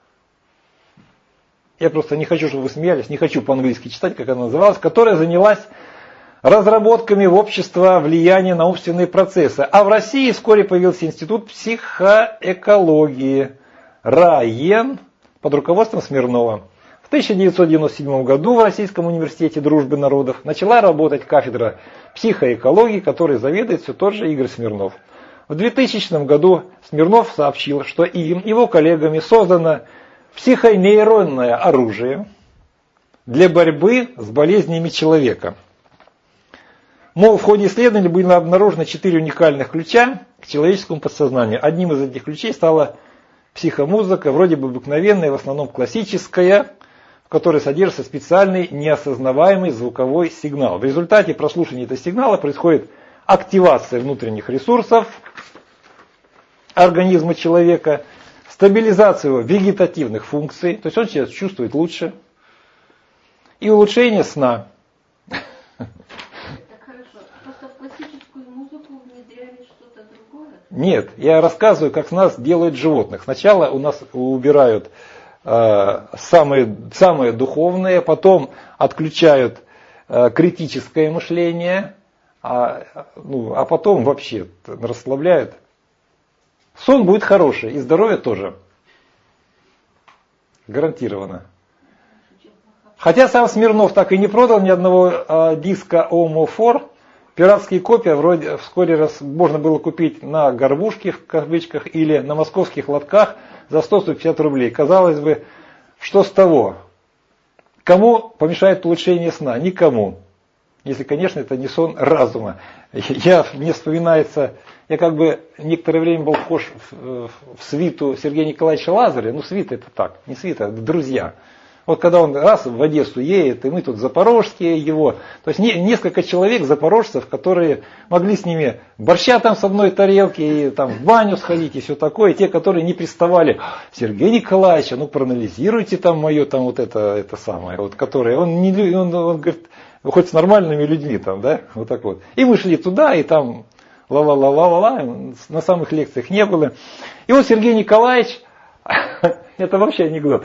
я просто не хочу, чтобы вы смеялись, не хочу по-английски читать, как она называлась, которая занялась разработками в общество влияния на умственные процессы. А в России вскоре появился институт психоэкологии РАЕН под руководством Смирнова. В 1997 году в Российском университете дружбы народов начала работать кафедра психоэкологии, которой заведует все тот же Игорь Смирнов. В 2000 году Смирнов сообщил, что его коллегами создано психонейронное оружие для борьбы с болезнями человека. Мол, в ходе исследований было обнаружено 4 уникальных ключа к человеческому подсознанию. Одним из этих ключей стала психомузыка, вроде бы обыкновенная, в основном классическая, в которой содержится специальный неосознаваемый звуковой сигнал. В результате прослушивания этого сигнала происходит активация внутренних ресурсов организма человека, стабилизация его вегетативных функций, то есть он себя чувствует лучше, и улучшение сна. Так хорошо. Просто в классическую музыку внедряли что-то другое? Нет, я рассказываю, как с нас делают животных. Сначала у нас убирают самые духовные, потом отключают критическое мышление, а потом вообще расслабляют. Сон будет хороший, и здоровье тоже. Гарантированно. Хотя сам Смирнов так и не продал ни одного диска Homo4. Пиратские копии вскоре можно было купить на горбушке, в кавычках, или на московских лотках за 100-150 рублей. Казалось бы, что с того? Кому помешает улучшение сна? Никому. Если, конечно, это не сон разума. Мне вспоминается, я как бы некоторое время был вхож в свиту Сергея Николаевича Лазаря. Ну, свита это так, не свита, а друзья. Вот когда он раз в Одессу едет, и мы тут запорожские его. То есть несколько человек, запорожцев, которые могли с ними борща там с одной тарелки, и там в баню сходить, и все такое. И те, которые не приставали: Сергей Николаевич, ну проанализируйте там мое, там вот это самое, вот которое. Он говорит, вы хоть с нормальными людьми там, да, вот так вот. И мы шли туда, и там ла-ла-ла-ла-ла, на самых лекциях не было. И вот Сергей Николаевич, это вообще анекдот,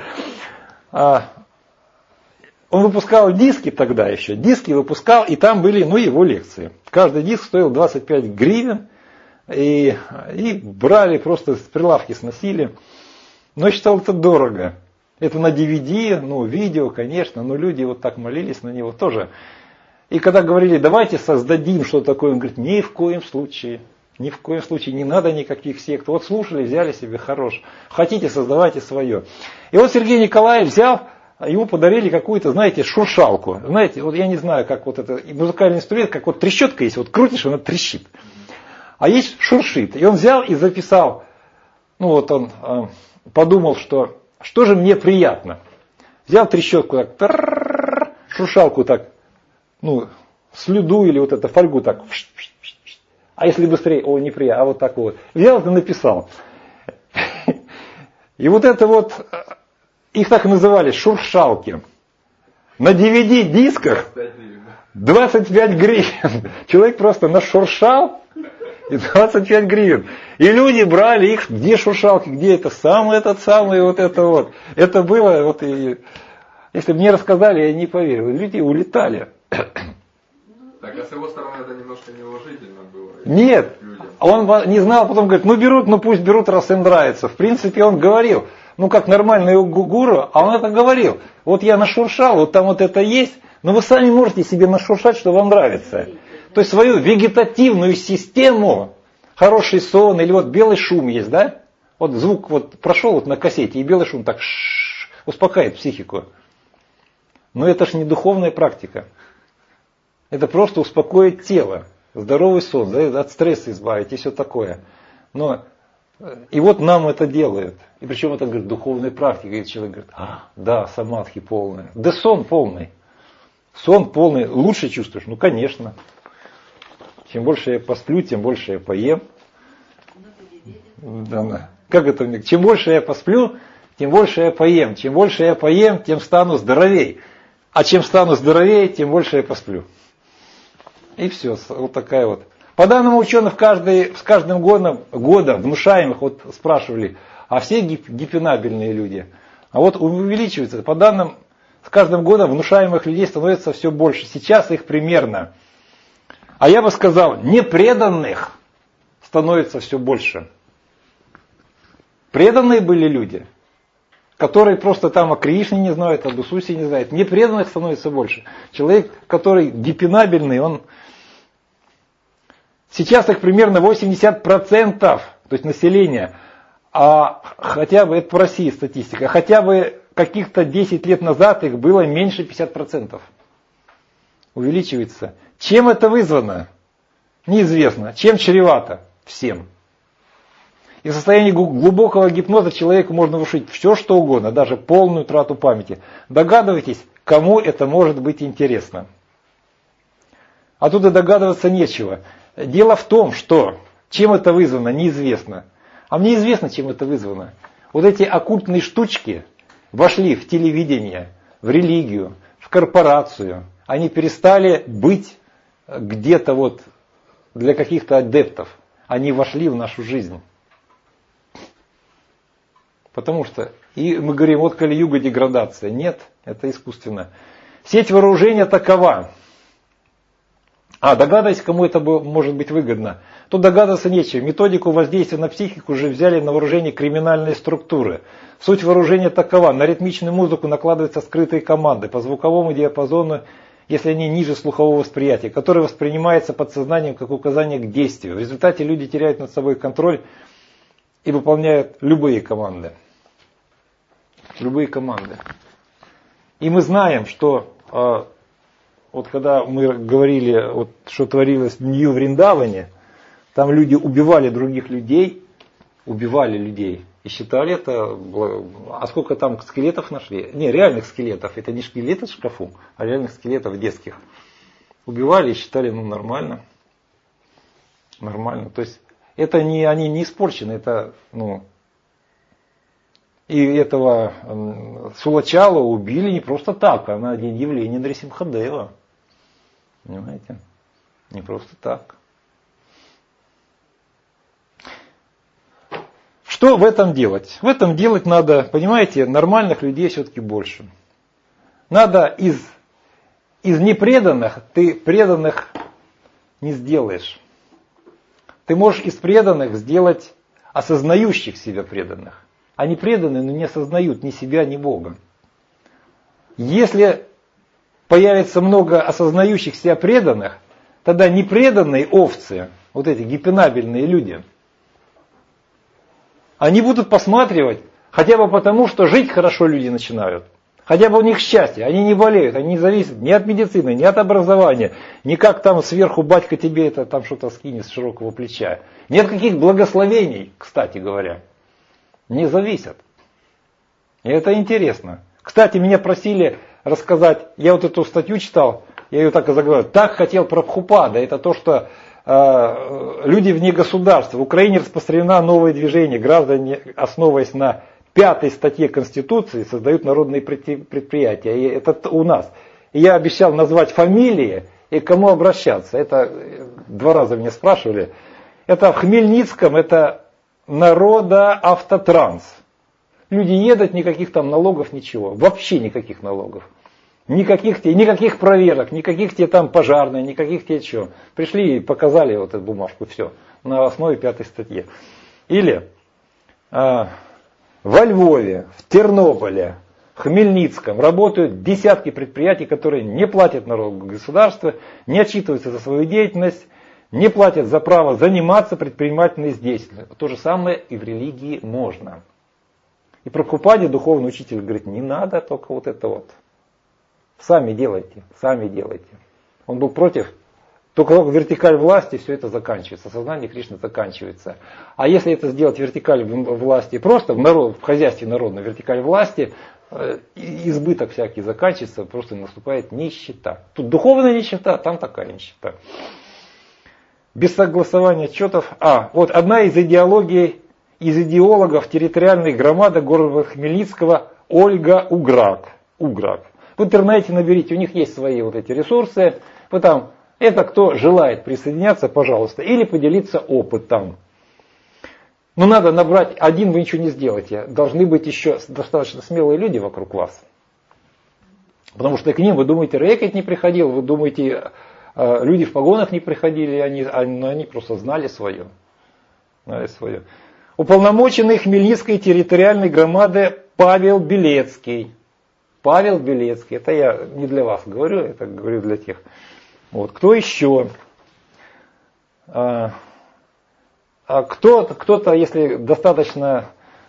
он выпускал диски тогда еще, диски выпускал, и там были, его лекции. Каждый диск стоил 25 гривен, и брали, просто с прилавки сносили. Но я считал это дорого. Это на DVD, видео, конечно, но люди вот так молились на него тоже. И когда говорили, давайте создадим что-то такое, он говорит, ни в коем случае, не надо никаких сект. Вот слушали, взяли себе, хорош. Хотите, создавайте свое. И вот Сергей Николаевич взял, ему подарили какую-то, знаете, шуршалку. Знаете, вот я не знаю, как вот это музыкальный инструмент, как вот трещотка есть, вот крутишь, она трещит. А есть шуршит. И он взял и записал, он подумал, что же мне приятно. Взял трещотку так, шуршалку так, слюду или вот это фольгу так. А если быстрее, неприятно, а вот так вот. Взял и написал. И вот это вот, их так называли, шуршалки. На DVD-дисках 25 гривен. Человек просто нашуршал, и 25 гривен. И люди брали их, где шуршалки, где это самое, вот это вот. Это было, вот и если бы мне рассказали, я не поверил. Люди улетали. Так, а с его стороны это немножко неуважительно было? Нет, он не знал, потом говорит, берут, пусть берут, раз им нравится. В принципе, он говорил, как нормальный гуру, а он это говорил. Вот я нашуршал, вот там вот это есть, но вы сами можете себе нашуршать, что вам нравится. То есть свою вегетативную систему, хороший сон, или вот белый шум есть, да? Вот звук вот прошел вот на кассете, и белый шум так успокаивает психику. Но это ж не духовная практика. Это просто успокоить тело, здоровый сон, да, от стресса избавить и все такое. И вот нам это делают. И причем это, говорит, духовная практика. И человек говорит, да, самадхи полная. Да сон полный. Сон полный. Лучше чувствуешь? Конечно. Чем больше я посплю, тем больше я поем. Да. Как это? Чем больше я посплю, тем больше я поем. Чем больше я поем, тем стану здоровей. А чем стану здоровее, тем больше я посплю. И все, вот такая вот. По данным ученых, с каждым годом внушаемых, вот спрашивали, а все гипенабельные люди. А вот увеличивается. По данным, с каждым годом внушаемых людей становится все больше. Сейчас их примерно. А я бы сказал, непреданных становится все больше. Преданные были люди, которые просто там о Кришне не знают, об Иисусе не знают. Непреданных становится больше. Человек, который гипенабельный, он... Сейчас их примерно 80%, то есть населения, а хотя бы, это по России статистика, хотя бы каких-то 10 лет назад их было меньше 50%. Увеличивается. Чем это вызвано? Неизвестно. Чем чревато? Всем. И в состоянии глубокого гипноза человеку можно внушить все, что угодно, даже полную трату памяти. Догадывайтесь, кому это может быть интересно. А тут и догадываться нечего. дело в том, что чем это вызвано, неизвестно. А мне известно, чем это вызвано. Вот эти оккультные штучки вошли в телевидение, в религию, в корпорацию. Они перестали быть где-то вот для каких-то адептов. Они вошли в нашу жизнь. Потому что, и мы говорим, вот Кали-юга деградация. Нет, это искусственно. Сеть вооружения такова. Догадываясь, кому это может быть выгодно. Тут догадываться нечего. Методику воздействия на психику уже взяли на вооружение криминальные структуры. Суть вооружения такова. На ритмичную музыку накладываются скрытые команды по звуковому диапазону, если они ниже слухового восприятия, которое воспринимается подсознанием как указание к действию. В результате люди теряют над собой контроль и выполняют любые команды. Любые команды. И мы знаем, что вот когда мы говорили, вот, что творилось в Нью-Вриндаване, там люди убивали других людей, и считали это, а сколько там скелетов нашли? Не, реальных скелетов, это не скелеты в шкафу, а реальных скелетов детских. Убивали и считали, нормально. Нормально. То есть это они не испорчены, это, и этого Сулачала убили не просто так, а на день явления Нарисимхадева. Понимаете? Не просто так. Что в этом делать? В этом делать надо, понимаете, нормальных людей все-таки больше. Надо из непреданных, ты преданных не сделаешь. Ты можешь из преданных сделать осознающих себя преданных. Они преданные, но не осознают ни себя, ни Бога. Если появится много осознающих себя преданных, тогда непреданные овцы, вот эти гипенабельные люди, они будут посматривать хотя бы потому, что жить хорошо люди начинают. Хотя бы у них счастье, они не болеют, они не зависят ни от медицины, ни от образования, ни как там сверху батька тебе это там что-то скинет с широкого плеча. Ни от каких благословений, кстати говоря, не зависят. И это интересно. Кстати, меня просили рассказать, я вот эту статью читал, я ее так и заглавил, так хотел Прабхупада, это то, что люди вне государства. В Украине распространено новое движение, граждане, основываясь на 5 статье Конституции, создают народные предприятия. И это у нас. И я обещал назвать фамилии и к кому обращаться. Это 2 раза меня спрашивали. Это в Хмельницком, это Народоавтотранс. Люди едут, никаких там налогов, ничего. Вообще никаких налогов. Никаких проверок, никаких тебе там пожарные, никаких тебе чего. Пришли и показали вот эту бумажку, все. На основе 5 статьи. Или во Львове, в Тернополе, в Хмельницком работают десятки предприятий, которые не платят налоги государства, не отчитываются за свою деятельность, не платят за право заниматься предпринимательной деятельностью. То же самое и в религии можно. И Прабхупаде духовный учитель говорит, не надо только вот это вот. Сами делайте, сами делайте. Он был против, только вертикаль власти, все это заканчивается, сознание Кришны заканчивается. А если это сделать вертикаль власти просто, в хозяйстве народной вертикаль власти, избыток всякий заканчивается, просто наступает нищета. Тут духовная нищета, там такая нищета. Без согласования отчетов. Вот одна из идеологов территориальной громады города Хмельницкого Ольга Уграк. В интернете наберите, у них есть свои вот эти ресурсы. Вы там, это кто желает присоединяться, пожалуйста, или поделиться опытом. Но надо набрать, один вы ничего не сделаете. Должны быть еще достаточно смелые люди вокруг вас. Потому что к ним, вы думаете, рэкет не приходил, вы думаете, люди в погонах не приходили, они просто знали свое. Уполномоченный Хмельницкой территориальной громады Павел Белецкий. Это я не для вас говорю, это говорю для тех. Вот. Кто еще? Кто-то, если достаточно,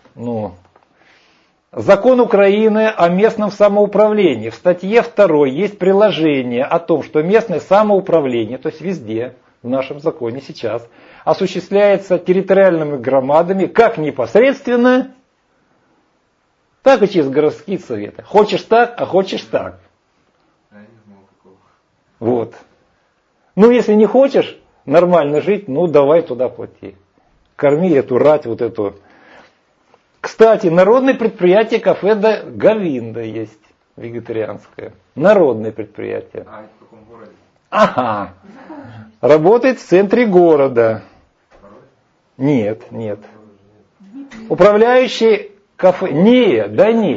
Закон Украины о местном самоуправлении. В статье 2 есть приложение о том, что местное самоуправление, то есть везде, в нашем законе сейчас, осуществляется территориальными громадами как непосредственно, так и через городские советы. Хочешь так, а хочешь так. Я не знал такого. Вот. Если не хочешь, нормально жить, ну давай туда плати. Корми эту рать, вот эту. Кстати, народное предприятие кафе Говинда есть, вегетарианское. Народное предприятие. А это в каком городе? Ага. Работает в центре города. Нет. Управляющий кафе. Нет.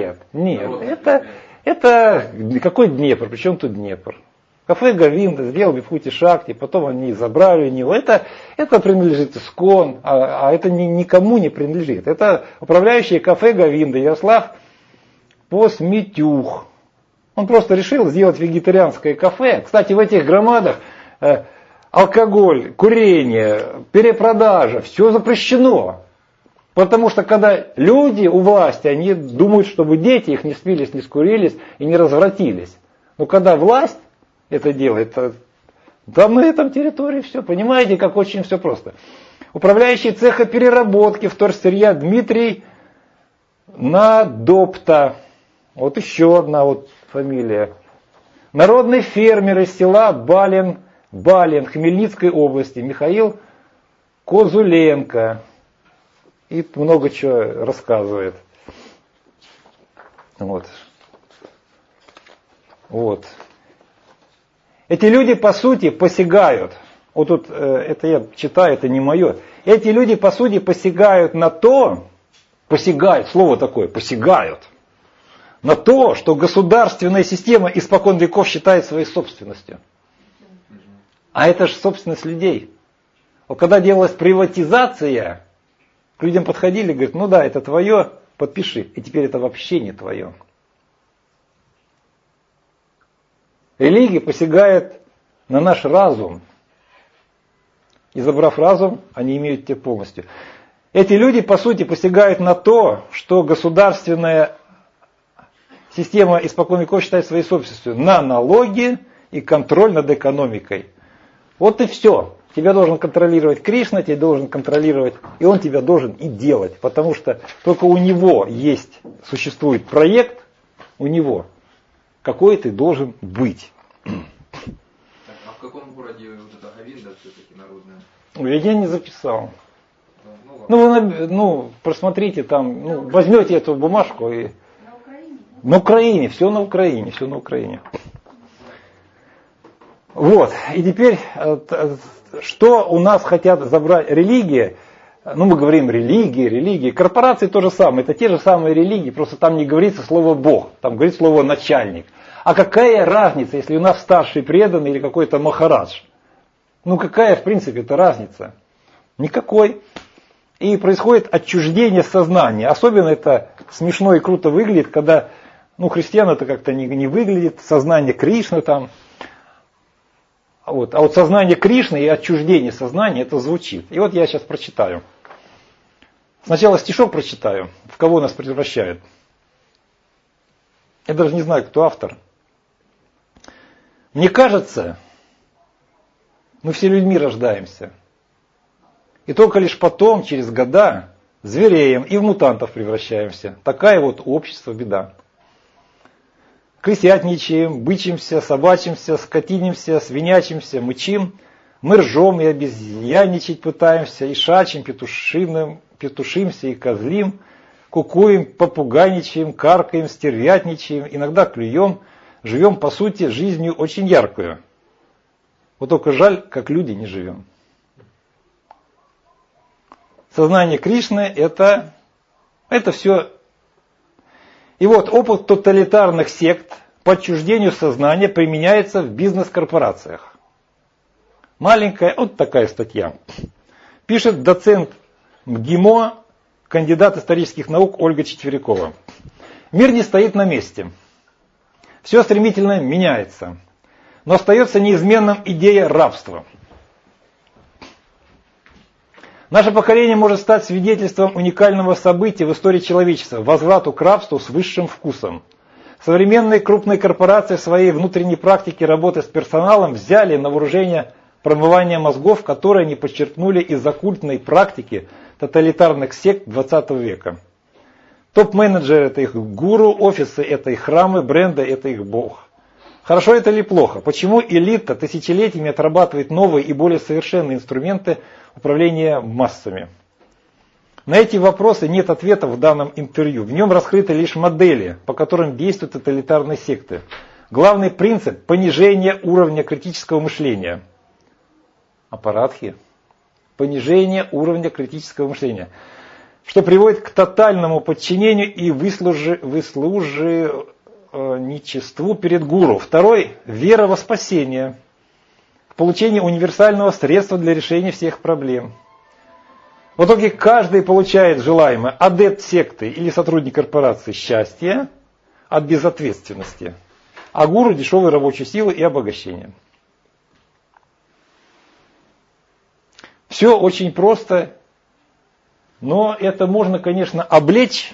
Это какой Днепр? Причем тут Днепр? Кафе Говинда сделал Вибхути Шакти, потом они забрали у него. Это принадлежит Искон, а это никому не принадлежит. Это управляющий кафе Говинда Ярослав Посмитюх. Он просто решил сделать вегетарианское кафе. Кстати, в этих громадах алкоголь, курение, перепродажа, все запрещено. Потому что когда люди у власти, они думают, чтобы дети их не спились, не скурились и не развратились. Но когда власть это делает, там на этом территории все. Понимаете, как очень все просто. Управляющий цеха переработки вторсырья Дмитрий Надопта. Вот еще одна вот фамилия. Народный фермер из села Балин Хмельницкой области Михаил Козуленко. И много чего рассказывает. Вот. Эти люди, по сути, посягают. Вот тут, это я читаю, это не мое. Эти люди, по сути, посягают на то, слово такое, посягают, на то, что государственная система испокон веков считает своей собственностью. А это же собственность людей. Вот когда делалась приватизация, к людям подходили и говорят, ну да, это твое, подпиши. И теперь это вообще не твое. Религия посягает на наш разум. И забрав разум, они имеют те полностью. Эти люди, по сути, посягают на то, что государственная система испокон веков считает своей собственностью. На налоги и контроль над экономикой. Вот и все. Тебя должен контролировать Кришна, тебя должен контролировать, и он тебя должен и делать. Потому что только у него существует проект, у него, какой ты должен быть. А в каком городе вот эта Говинда все-таки народная? Я не записал. Ну, просмотрите там, возьмете эту бумажку и... На Украине, все на Украине. Вот, и теперь, что у нас хотят забрать? Религия, мы говорим религии, корпорации то же самое, это те же самые религии, просто там не говорится слово Бог, там говорится слово начальник. А какая разница, если у нас старший преданный или какой-то махарадж? Какая в принципе это разница? Никакой. И происходит отчуждение сознания. Особенно это смешно и круто выглядит, когда христиан это как-то не выглядит, сознание Кришны там. А вот сознание Кришны и отчуждение сознания, это звучит. И вот я сейчас прочитаю. Сначала стишок прочитаю, в кого нас превращают. Я даже не знаю, кто автор. Мне кажется, мы все людьми рождаемся. И только лишь потом, через года, звереем и в мутантов превращаемся. Такая вот у общества беда. Крысятничаем, бычимся, собачимся, скотинимся, свинячимся, мычим. Мы ржем и обезьяничать пытаемся, и шачим, петушимся и козлим. Кукуем, попугайничаем, каркаем, стервятничаем, иногда клюем. Живем, по сути, жизнью очень яркую. Вот только жаль, как люди не живем. Сознание Кришны это все. И вот опыт тоталитарных сект по отчуждению сознания применяется в бизнес-корпорациях. Маленькая, вот такая статья. Пишет доцент МГИМО, кандидат исторических наук Ольга Четверякова. Мир не стоит на месте. Все стремительно меняется. Но остается неизменным идея рабства. Наше поколение может стать свидетельством уникального события в истории человечества – возврату к рабству с высшим вкусом. Современные крупные корпорации в своей внутренней практике работы с персоналом взяли на вооружение промывание мозгов, которые они подчеркнули из оккультной практики тоталитарных сект 20 века. Топ-менеджеры – это их гуру, офисы – это их храмы, бренды – это их бог. Хорошо это или плохо? Почему элита тысячелетиями отрабатывает новые и более совершенные инструменты управления массами? На эти вопросы нет ответов в данном интервью. В нем раскрыты лишь модели, по которым действуют тоталитарные секты. Главный принцип – понижение уровня критического мышления. Аппаратхи. Понижение уровня критического мышления. Что приводит к тотальному подчинению и выслуженичеству перед гуру. Второй – вера во спасение. В получении универсального средства для решения всех проблем. В итоге каждый получает желаемое: адепт секты или сотрудник корпорации — счастье от безответственности, а гуру — дешевой рабочей силы и обогащения. Все очень просто, но это можно, конечно, облечь.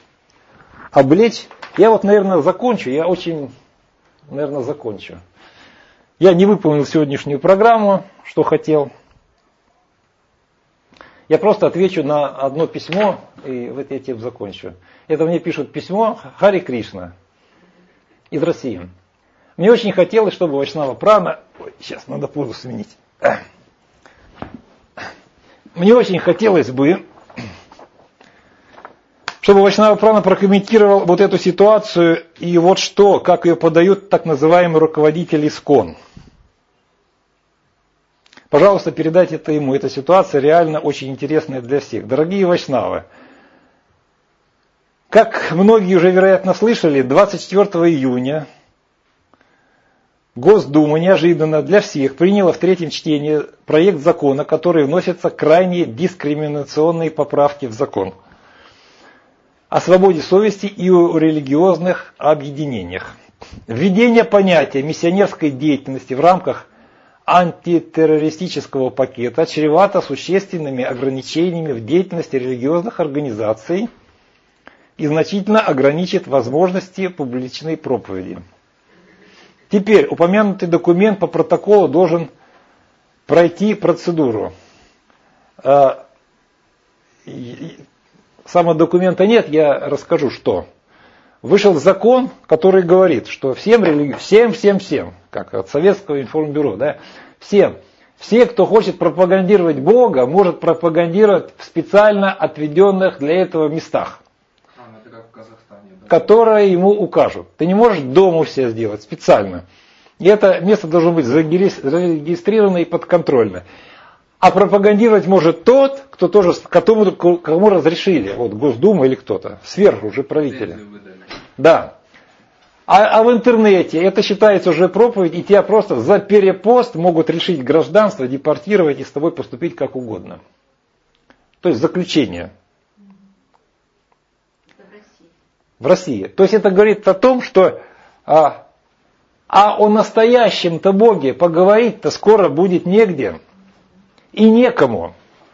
Я вот, наверное, закончу. Я не выполнил сегодняшнюю программу, что хотел. Я просто отвечу на одно письмо, и вот я этим закончу. Это мне пишут письмо Хари Кришна из России. Мне очень хотелось, чтобы Вайшнава Прана... Сейчас надо позу сменить. Мне очень хотелось бы, чтобы Вайшнава Прана прокомментировал вот эту ситуацию и вот что, как ее подают так называемые руководители ИСККОН. Пожалуйста, передайте это ему. Эта ситуация реально очень интересная для всех. Дорогие вайшнавы, как многие уже, вероятно, слышали, 24 июня Госдума неожиданно для всех приняла в третьем чтении проект закона, который вносится крайне дискриминационные поправки в закон о свободе совести и о религиозных объединениях. Введение понятия миссионерской деятельности в рамках антитеррористического пакета чревато существенными ограничениями в деятельности религиозных организаций и значительно ограничит возможности публичной проповеди. Теперь упомянутый документ по протоколу должен пройти процедуру. Самого документа нет, я расскажу, что. Вышел закон, который говорит, что всем, как от Советского информбюро, да, все, кто хочет пропагандировать Бога, может пропагандировать в специально отведенных для этого местах, это как в Казахстане, да? которые ему укажут. Ты не можешь дома все сделать специально. И это место должно быть зарегистрировано и подконтрольно. А пропагандировать может тот, кто тоже, кому разрешили, вот Госдума или кто-то, сверху уже правители. Да. А в интернете это считается уже проповедь, и тебя просто за перепост могут решить гражданство, депортировать и с тобой поступить как угодно. То есть заключение. В России. То есть это говорит о том, что о настоящем-то Боге поговорить-то скоро будет негде и некому.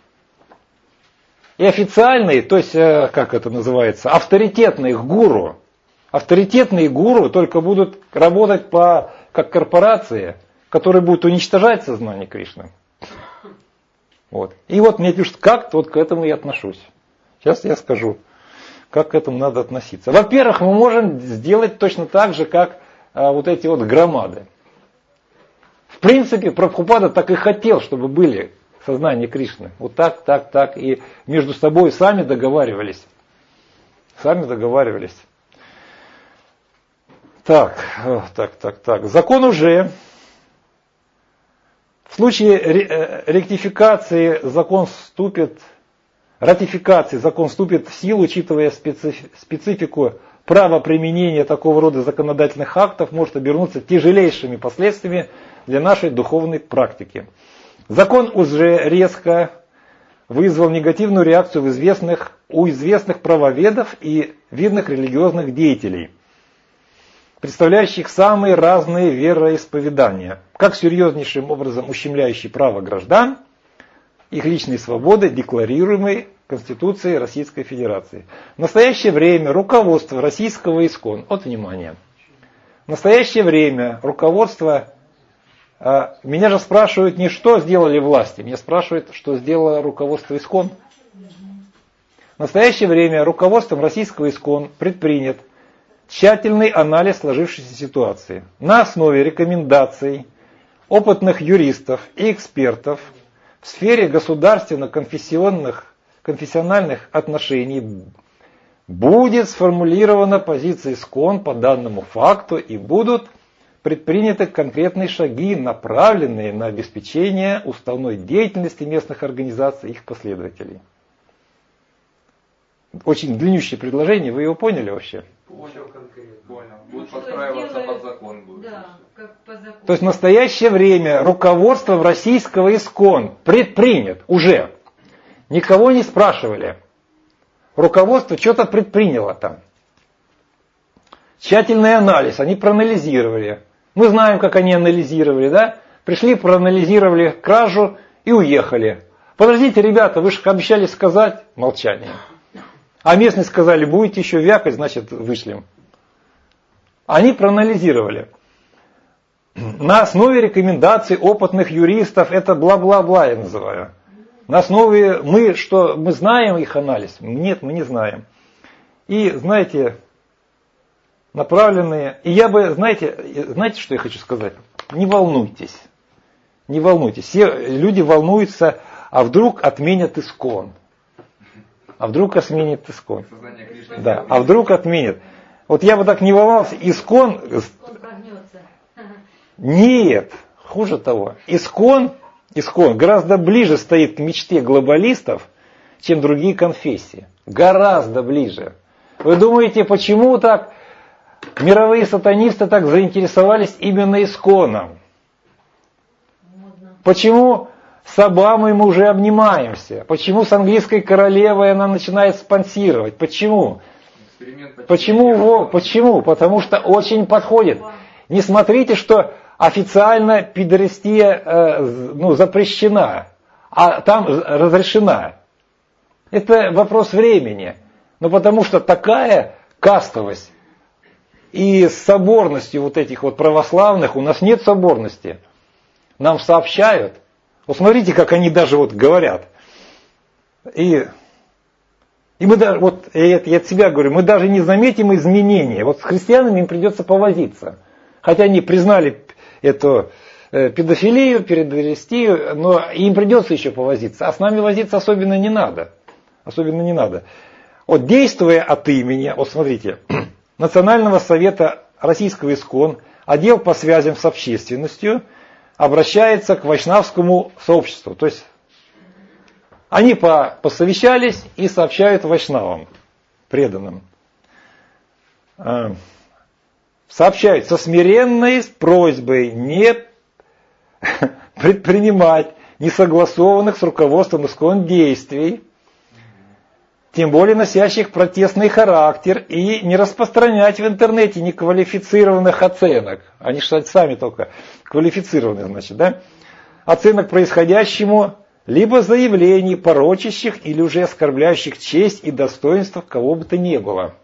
И официальные, то есть, как это называется, авторитетные гуру только будут работать как корпорации, которые будут уничтожать сознание Кришны. Вот. И вот мне пишут, как вот к этому я отношусь. Сейчас я скажу, как к этому надо относиться. Во-первых, мы можем сделать точно так же, как вот эти вот громады. В принципе, Прабхупада так и хотел, чтобы были сознания Кришны. Вот так. И между собой сами договаривались. Так. Закон уже. В случае ратификации закон вступит в силу, учитывая специфику права применения такого рода законодательных актов, может обернуться тяжелейшими последствиями для нашей духовной практики. Закон уже резко вызвал негативную реакцию у известных правоведов и видных религиозных деятелей, представляющих самые разные вероисповедания, как серьезнейшим образом ущемляющие права граждан, их личные свободы, декларируемые Конституцией Российской Федерации. В настоящее время руководство российского ИСККОН, в настоящее время руководство, меня же спрашивают не что сделали власти, меня спрашивают, что сделало руководство ИСККОН. В настоящее время руководством российского ИСККОН предпринят тщательный анализ сложившейся ситуации на основе рекомендаций опытных юристов и экспертов в сфере государственно-конфессиональных отношений будет сформулирована позиция ИСККОН по данному факту и будут предприняты конкретные шаги, направленные на обеспечение уставной деятельности местных организаций и их последователей. Очень длиннющее предложение, вы его поняли вообще? Понял. Будет подстраиваться под закон. Будет. Да, как по закону. То есть в настоящее время руководство российского ИСККОН предпринят уже. Никого не спрашивали. Руководство что-то предприняло там. Тщательный анализ, они проанализировали. Мы знаем, как они анализировали, да? Пришли, проанализировали кражу и уехали. Подождите, ребята, вы же обещали сказать, молчание. А местные сказали, будете еще вякать, значит вышлем. Они проанализировали. На основе рекомендаций опытных юристов, это бла-бла-бла я называю. На основе мы знаем их анализ? Нет, мы не знаем. И знаете, направленные, и я бы, знаете, что я хочу сказать? Не волнуйтесь. Не волнуйтесь. Все люди волнуются, а вдруг отменят ИСККОН. А вдруг отменят ИСККОН. Да, а вдруг отменят. Вот я бы так не волновался. ИСККОН... Нет, хуже того. ИСККОН гораздо ближе стоит к мечте глобалистов, чем другие конфессии. Гораздо ближе. Вы думаете, почему так мировые сатанисты так заинтересовались именно ИСККОНом? Почему с Обамой мы уже обнимаемся? Почему с английской королевой она начинает спонсировать? Почему? Почему? Потому что очень подходит. Не смотрите, что официально пидорастия запрещена, а там разрешена. Это вопрос времени. Но потому что такая кастовость и с соборностью вот этих вот православных, у нас нет соборности. Нам сообщают. Вот смотрите, как они даже вот говорят. И мы даже, вот я от себя говорю, мы даже не заметим изменения. Вот с христианами им придется повозиться. Хотя они признали эту педофилию, педерастию, но им придется еще повозиться. А с нами возиться особенно не надо. Особенно не надо. Вот действуя от имени, вот смотрите, Национального совета российского ИСККОН, отдел по связям с общественностью, обращается к вайшнавскому сообществу. То есть они посовещались и сообщают вайшнавам, преданным. Сообщают со смиренной просьбой не предпринимать несогласованных с руководством ИСККОН действий, тем более носящих протестный характер, и не распространять в интернете неквалифицированных оценок. Они, кстати, сами только квалифицированные, значит, да? Оценок происходящему, либо заявлений, порочащих или уже оскорбляющих честь и достоинство кого бы то ни было.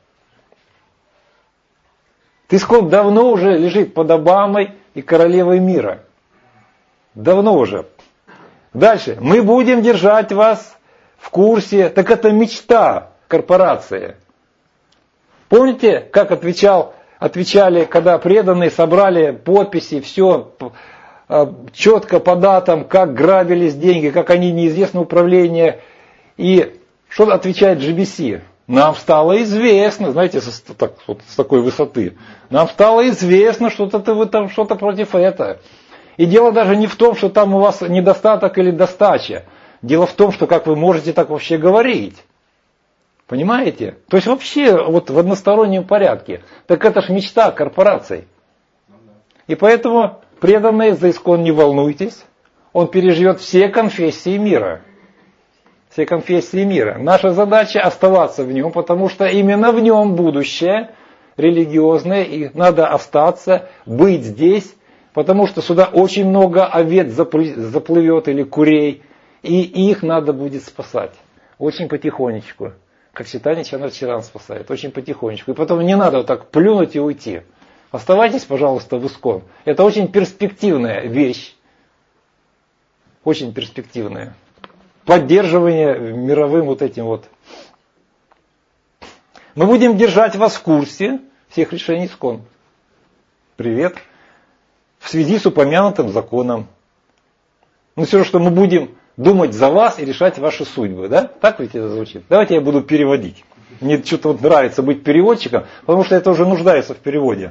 ИСККОН давно уже лежит под Обамой и королевой мира. Давно уже. Дальше. Мы будем держать вас в курсе. Так это мечта корпорации. Помните, как отвечали, когда преданные собрали подписи, все четко по датам, как грабились деньги, как они неизвестно управление. И что отвечает GBC? Нам стало известно, знаете, с такой высоты, нам стало известно, что-то вы там что-то против этого. И дело даже не в том, что там у вас недостаток или достача. Дело в том, что как вы можете так вообще говорить. Понимаете? То есть вообще вот в одностороннем порядке. Так это ж мечта корпораций. И поэтому преданные за ИСККОН не волнуйтесь. Он переживет все конфессии мира. Все конфессии мира. Наша задача оставаться в нем, потому что именно в нем будущее религиозное. И надо остаться, быть здесь, потому что сюда очень много овец заплывет или курей. И их надо будет спасать. Очень потихонечку. Как Чайтанья Чандрачаран спасает. Очень потихонечку. И потом не надо вот так плюнуть и уйти. Оставайтесь, пожалуйста, в ИСККОН. Это очень перспективная вещь. Очень перспективная. Поддерживание мировым вот этим вот. Мы будем держать вас в курсе всех решений ИСККОН. Привет. В связи с упомянутым законом. Ну все, что мы будем думать за вас и решать ваши судьбы. Да? Так ведь это звучит? Давайте я буду переводить. Мне что-то вот нравится быть переводчиком, потому что это уже нуждается в переводе.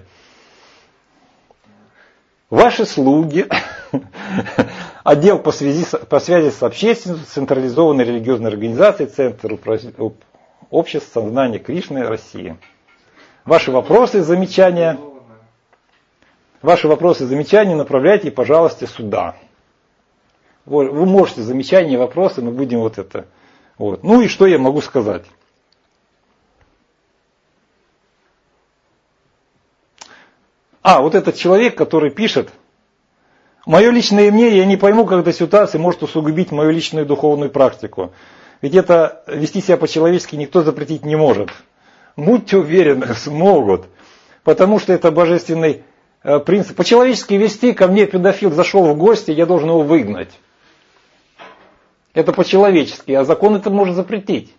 Ваши слуги, отдел по связи с общественностью, централизованной религиозной организации, Центр обществ сознания Кришны России. Ваши вопросы и замечания направляйте, пожалуйста, сюда. Вы можете замечания, вопросы, мы будем вот это. Вот. Ну и что я могу сказать? Вот этот человек, который пишет, мое личное мнение, я не пойму, как эта ситуация может усугубить мою личную духовную практику. Ведь это вести себя по-человечески никто запретить не может. Будьте уверены, смогут. Потому что это божественный принцип. По-человечески вести, ко мне педофил зашел в гости, я должен его выгнать. Это по-человечески, а закон это может запретить.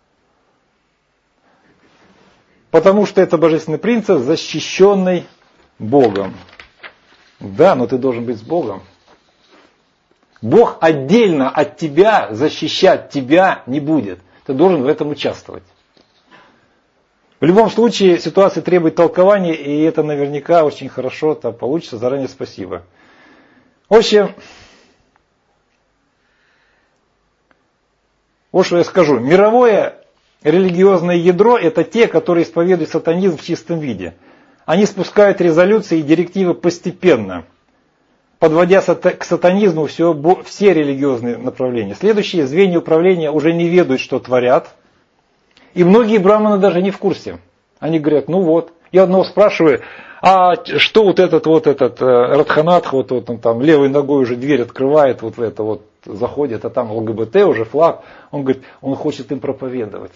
Потому что это божественный принцип, защищенный Богом. Да, но ты должен быть с Богом. Бог отдельно от тебя защищать тебя не будет. Ты должен в этом участвовать. В любом случае ситуация требует толкования, и это наверняка очень хорошо там получится. Заранее спасибо. В общем, вот что я скажу. Мировое религиозное ядро – это те, которые исповедуют сатанизм в чистом виде. Они спускают резолюции и директивы постепенно, подводя к сатанизму все религиозные направления. Следующие звенья управления уже не ведают, что творят. И многие браманы даже не в курсе. Они говорят, ну вот. Я одного спрашиваю, а что вот этот Радханатх, вот он там левой ногой уже дверь открывает, вот в это вот заходит, а там ЛГБТ уже флаг. Он говорит, он хочет им проповедовать.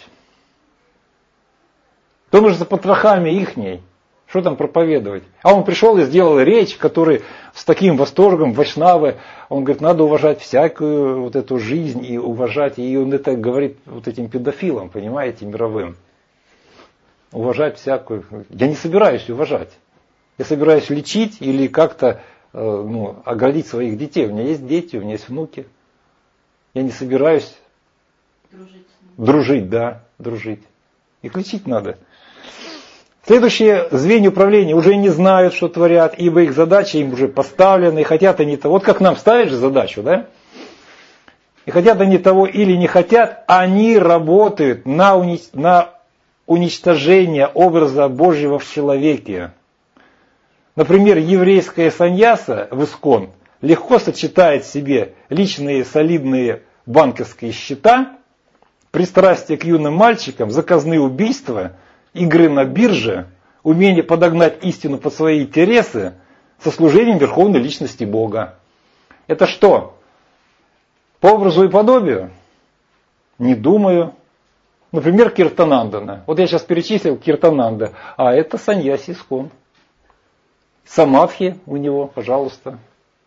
То он уже за потрохами ихней. Что там проповедовать? А он пришел и сделал речь, который с таким восторгом, вайшнавы, он говорит, надо уважать всякую вот эту жизнь и уважать. И он это говорит вот этим педофилам, понимаете, мировым. Уважать всякую. Я не собираюсь уважать. Я собираюсь лечить или как-то оградить своих детей. У меня есть дети, у меня есть внуки. Я не собираюсь дружить. Их лечить надо. Следующие звенья управления уже не знают, что творят, ибо их задачи им уже поставлены, и хотят они того. Вот как нам ставят же задачу, да? И хотят они того или не хотят, они работают на уничтожение образа Божьего в человеке. Например, еврейская саньяса в ИСККОН легко сочетает в себе личные солидные банковские счета, пристрастие к юным мальчикам, заказные убийства, игры на бирже, умение подогнать истину под свои интересы со служением верховной личности Бога. Это что? По образу и подобию? Не думаю. Например, Киртанандана. Вот я сейчас перечислил Киртананда, а это саньяси ИСККОН. Самадхи у него, пожалуйста.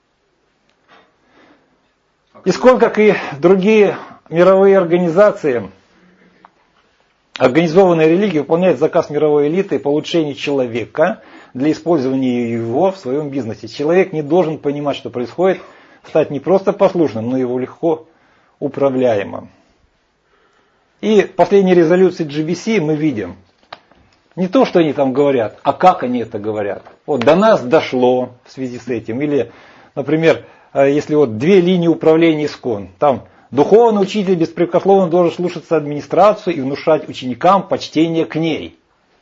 ИСККОН, как и другие мировые организации, организованная религия выполняет заказ мировой элиты по улучшению человека для использования его в своем бизнесе. Человек не должен понимать, что происходит, стать не просто послушным, но его легко управляемым. И в последней резолюции GBC мы видим не то, что они там говорят, а как они это говорят. Вот до нас дошло в связи с этим. Или, например, если вот две линии управления ИСККОН, там духовный учитель беспрекословно должен слушаться администрацию и внушать ученикам почтение к ней.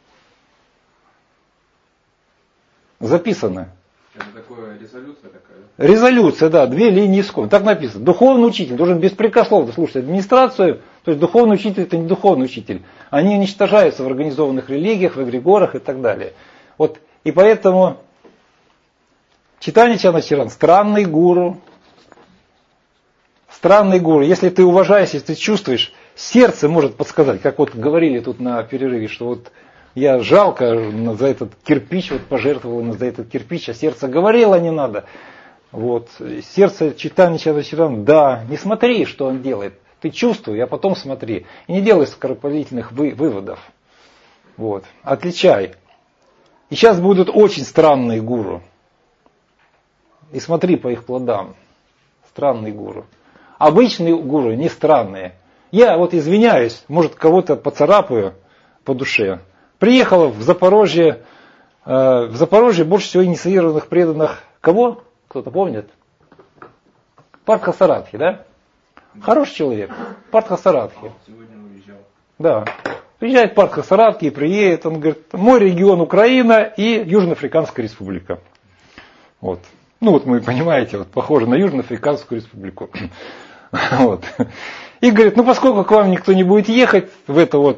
Записано. Это такая резолюция такая? Резолюция, да, две линии ИСККОН. Так написано. Духовный учитель должен беспрекословно слушать администрацию. То есть духовный учитель это не духовный учитель. Они уничтожаются в организованных религиях, в эгрегорах и так далее. Вот, и поэтому Чайтанья Чаначаран странный гуру. Странный гуру. Если ты уважаешь, если ты чувствуешь, сердце может подсказать, как вот говорили тут на перерыве, что вот я жалко за этот кирпич, вот пожертвовал за этот кирпич, а сердце говорило не надо. Вот. Сердце Чайтанья Чаначаран, да, не смотри, что он делает. Ты чувствуй, а потом смотри. И не делай скоропалительных выводов. Вот. Отличай. И сейчас будут очень странные гуру. И смотри по их плодам. Странные гуру. Обычные гуру не странные. Я вот извиняюсь, может кого-то поцарапаю по душе. Приехал в Запорожье больше всего инициированных преданных. Кого? Кто-то помнит? Партха-Саратхи, да? Хороший человек. Партха-Саратхи. Сегодня уезжал. Да. Приезжает Партха-Саратхи и приедет. Он говорит, мой регион Украина и Южноафриканская республика. Вот. Ну вот мы, понимаете, вот похоже на Южноафриканскую республику. Вот. И говорит, ну поскольку к вам никто не будет ехать в это вот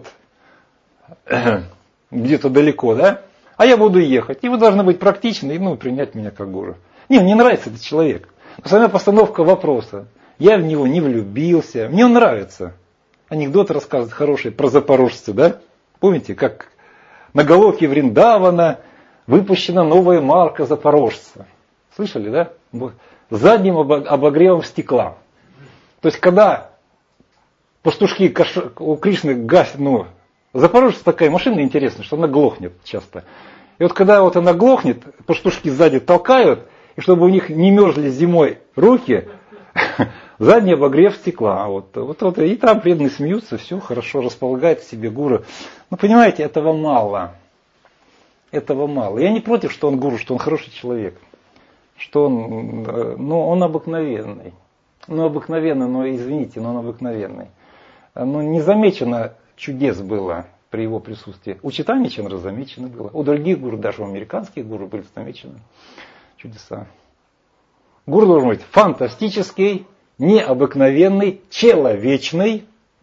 где-то далеко, да, а я буду ехать, и вы должны быть практичны и принять меня как гуру. Не нравится этот человек. Но сама постановка вопроса. Я в него не влюбился. Мне он нравится. Анекдот рассказывает хороший про запорожца, да? Помните, как на головке Вриндавана выпущена новая марка запорожца. Слышали, да? Задним обогревом стекла. То есть, когда пастушки у Кришны гасят, запорожец такая машина интересная, что она глохнет часто. И вот когда вот она глохнет, пастушки сзади толкают, и чтобы у них не мерзли зимой руки, задний обогрев стекла. Вот, и там преданные смеются, все хорошо, располагает в себе гуру. Но понимаете, этого мало. Этого мало. Я не против, что он гуру, что он хороший человек. Что он обыкновенный. Обыкновенный, но извините, но он обыкновенный. Не замечено чудес было при его присутствии. У Чайтаньи Чандра замечено было. У других гуру, даже у американских гуру были замечены чудеса. Гуру должен быть фантастический, необыкновенный, человечный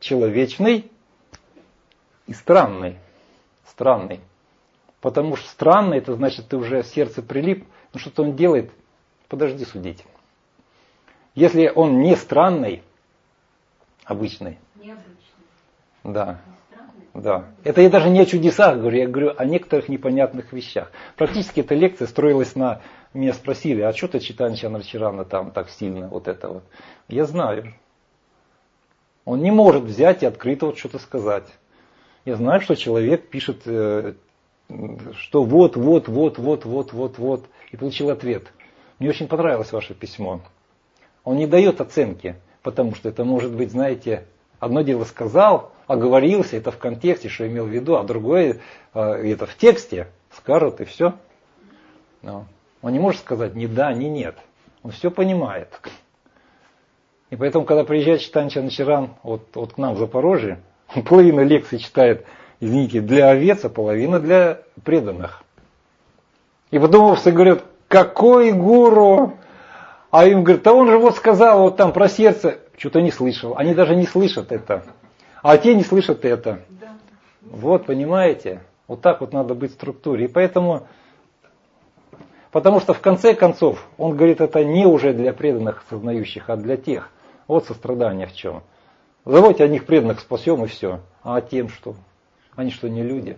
и странный. Странный. Потому что странный, это значит, ты уже в сердце прилип, но что-то он делает, подожди судить. Если он не странный, обычный. Необычный. Да. Да. Это я даже не о чудесах говорю, я говорю о некоторых непонятных вещах. Практически эта лекция строилась на... Меня спросили, а что ты Чайтанья Чандрачарана там так сильно вот это вот? Я знаю. Он не может взять и открыто вот что-то сказать. Я знаю, что человек пишет, что вот. И получил ответ. Мне очень понравилось ваше письмо. Он не дает оценки, потому что это может быть, знаете, одно дело сказал, оговорился, это в контексте, что имел в виду, а другое, это в тексте, скажут и все. Он не может сказать ни да, ни нет. Он все понимает. И поэтому, когда приезжает Чайтанья Чандрачаран вот к нам в Запорожье, он половину лекций читает, извините, для овец, а половина для преданных. И потом все говорят, какой гуру? А им говорят, да он же вот сказал вот там про сердце. Что-то не слышал. Они даже не слышат это. А те не слышат это. Вот, понимаете? Вот так вот надо быть в структуре. И поэтому... Потому что в конце концов, он говорит, это не уже для преданных сознающих, а для тех. Вот сострадание в чем. Давайте одних преданных спасем и все. А тем что? Они что, не люди?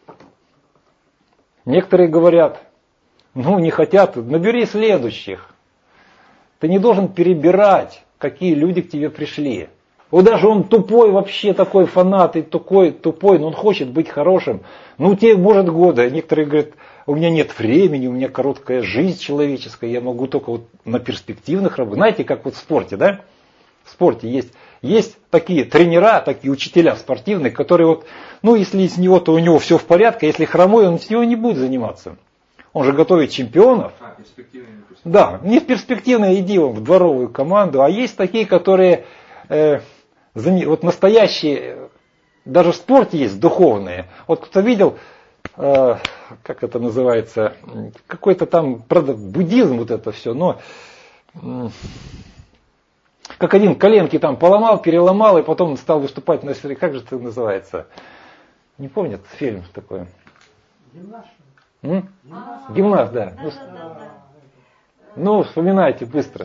Некоторые говорят, не хотят, набери следующих. Ты не должен перебирать, какие люди к тебе пришли. Вот даже он тупой вообще такой фанат, и тупой, но он хочет быть хорошим. Тебе может года. Некоторые говорят, у меня нет времени, у меня короткая жизнь человеческая, я могу только вот на перспективных работать. Знаете, как вот в спорте, да? В спорте есть такие тренера, такие учителя спортивные, которые если с него-то у него все в порядке, если хромой, он с него не будет заниматься. Он же готовит чемпионов. Перспективные. Да, не перспективные, иди в дворовую команду, а есть такие, которые настоящие, даже в спорте есть духовные. Вот кто видел, как это называется, какой-то там, правда, буддизм вот это все, но как один коленки там поломал, переломал, и потом стал выступать на сцене, как же это называется? Не помнит фильм такой. Гимнаст, да. Вспоминайте быстро.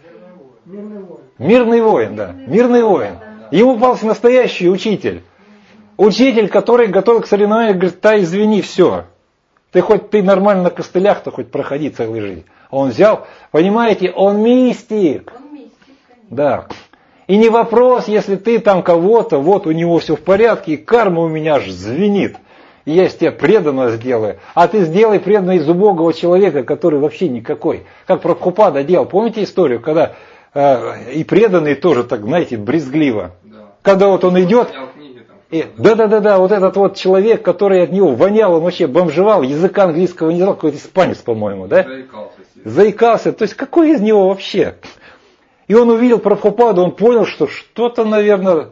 Мирный воин, да. Мирный воин. Ему попался настоящий учитель. Учитель, который готовил к соревнованию, говорит, извини, все. Ты нормально на костылях, то хоть проходи целую жизнь. А он взял, понимаете, он мистик. Да. И не вопрос, если ты там кого-то, вот у него все в порядке, и карма у меня аж звенит. и я из тебя преданного сделаю. А ты сделай преданного из убогого человека, который вообще никакой. Как Прабхупада делал. Помните историю, когда и преданный тоже так, знаете, брезгливо. Да. Когда вот он идет, Книги, там, да, вот этот вот человек, который от него вонял, он вообще бомжевал, языка английского не знал, какой-то испанец, по-моему, да? Заикался. То есть какой из него вообще? И он увидел Прабхупаду, он понял, что что-то, наверное,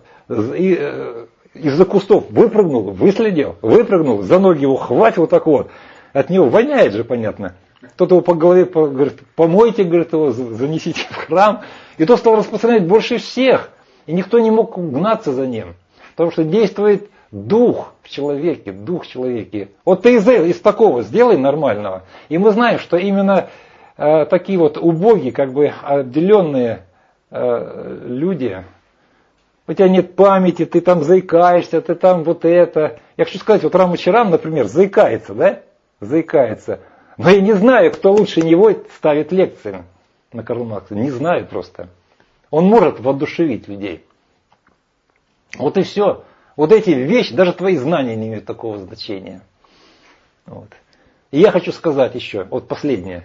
из-за кустов выпрыгнул, за ноги его хватил вот так вот. От него воняет же, понятно. Кто-то его по голове говорит, помойте, говорит, его, занесите в храм. И тот стал распространять больше всех. И никто не мог угнаться за ним. Потому что действует дух в человеке, Вот ты из такого сделай нормального. И мы знаем, что именно такие вот убогие, как бы отделенные люди, у тебя нет памяти, ты там заикаешься, ты там вот это. Я хочу сказать, вот Рамачаран, например, заикается, да? Заикается. Но я не знаю, кто лучше него ставит лекции на Карл Маркса. Не знаю просто. Он может воодушевить людей. Вот и все. Вот эти вещи, даже твои знания не имеют такого значения. Вот. И я хочу сказать еще, вот последнее.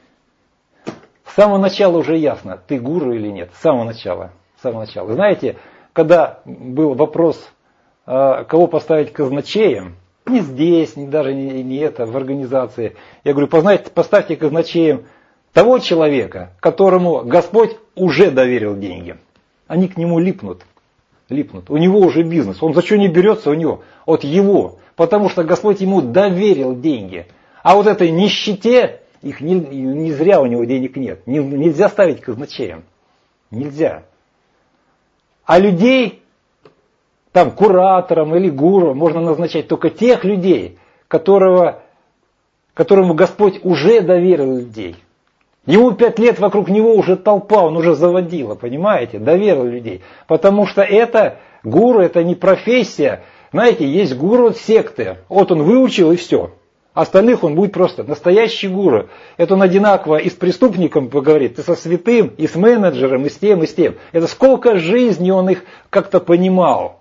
С самого начала уже ясно, ты гуру или нет. С самого начала. Знаете, когда был вопрос, кого поставить казначеем, не здесь, даже не это, в организации. Я говорю, поставьте казначеем того человека, которому Господь уже доверил деньги. Они к нему липнут. У него уже бизнес. Он за что не берется у него? От его. Потому что Господь ему доверил деньги. А вот этой нищете, их не зря у него денег нет. Нельзя ставить казначеем. Нельзя. А людей, там, куратором или гуру можно назначать только тех людей, которому Господь уже доверил людей. Ему 5 лет вокруг него уже толпа, он уже заводила, понимаете, доверил людей. Потому что это гуру, это не профессия. Знаете, есть гуру секты. Вот он выучил и все. Остальных он будет просто настоящий гуру. Это он одинаково и с преступником поговорит, и со святым, и с менеджером, и с тем, и с тем. Это сколько жизней он их как-то понимал.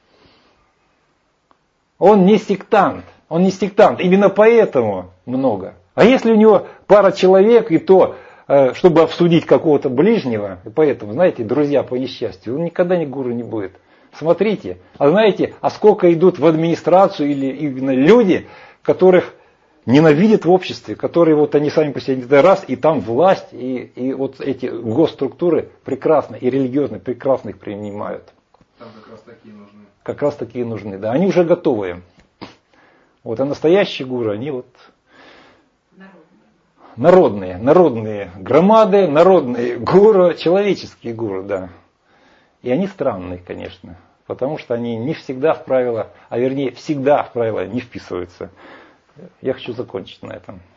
Он не сектант. Именно поэтому много. А если у него пара человек, и то, чтобы обсудить какого-то ближнего, и поэтому, знаете, друзья по несчастью, он никогда не гуру не будет. Смотрите, а сколько идут в администрацию или именно люди, которых ненавидят в обществе, которые вот они сами по себе раз, и там власть, и вот эти госструктуры прекрасно, и религиозные прекрасно их принимают. Там как раз такие нужны. Как раз такие нужны, да. Они уже готовы. Вот, а настоящие гуру, они вот народные громады, народные гуру, человеческие гуру, да. И они странные, конечно, потому что они не всегда в правила, а вернее всегда в правила не вписываются. Я хочу закончить на этом.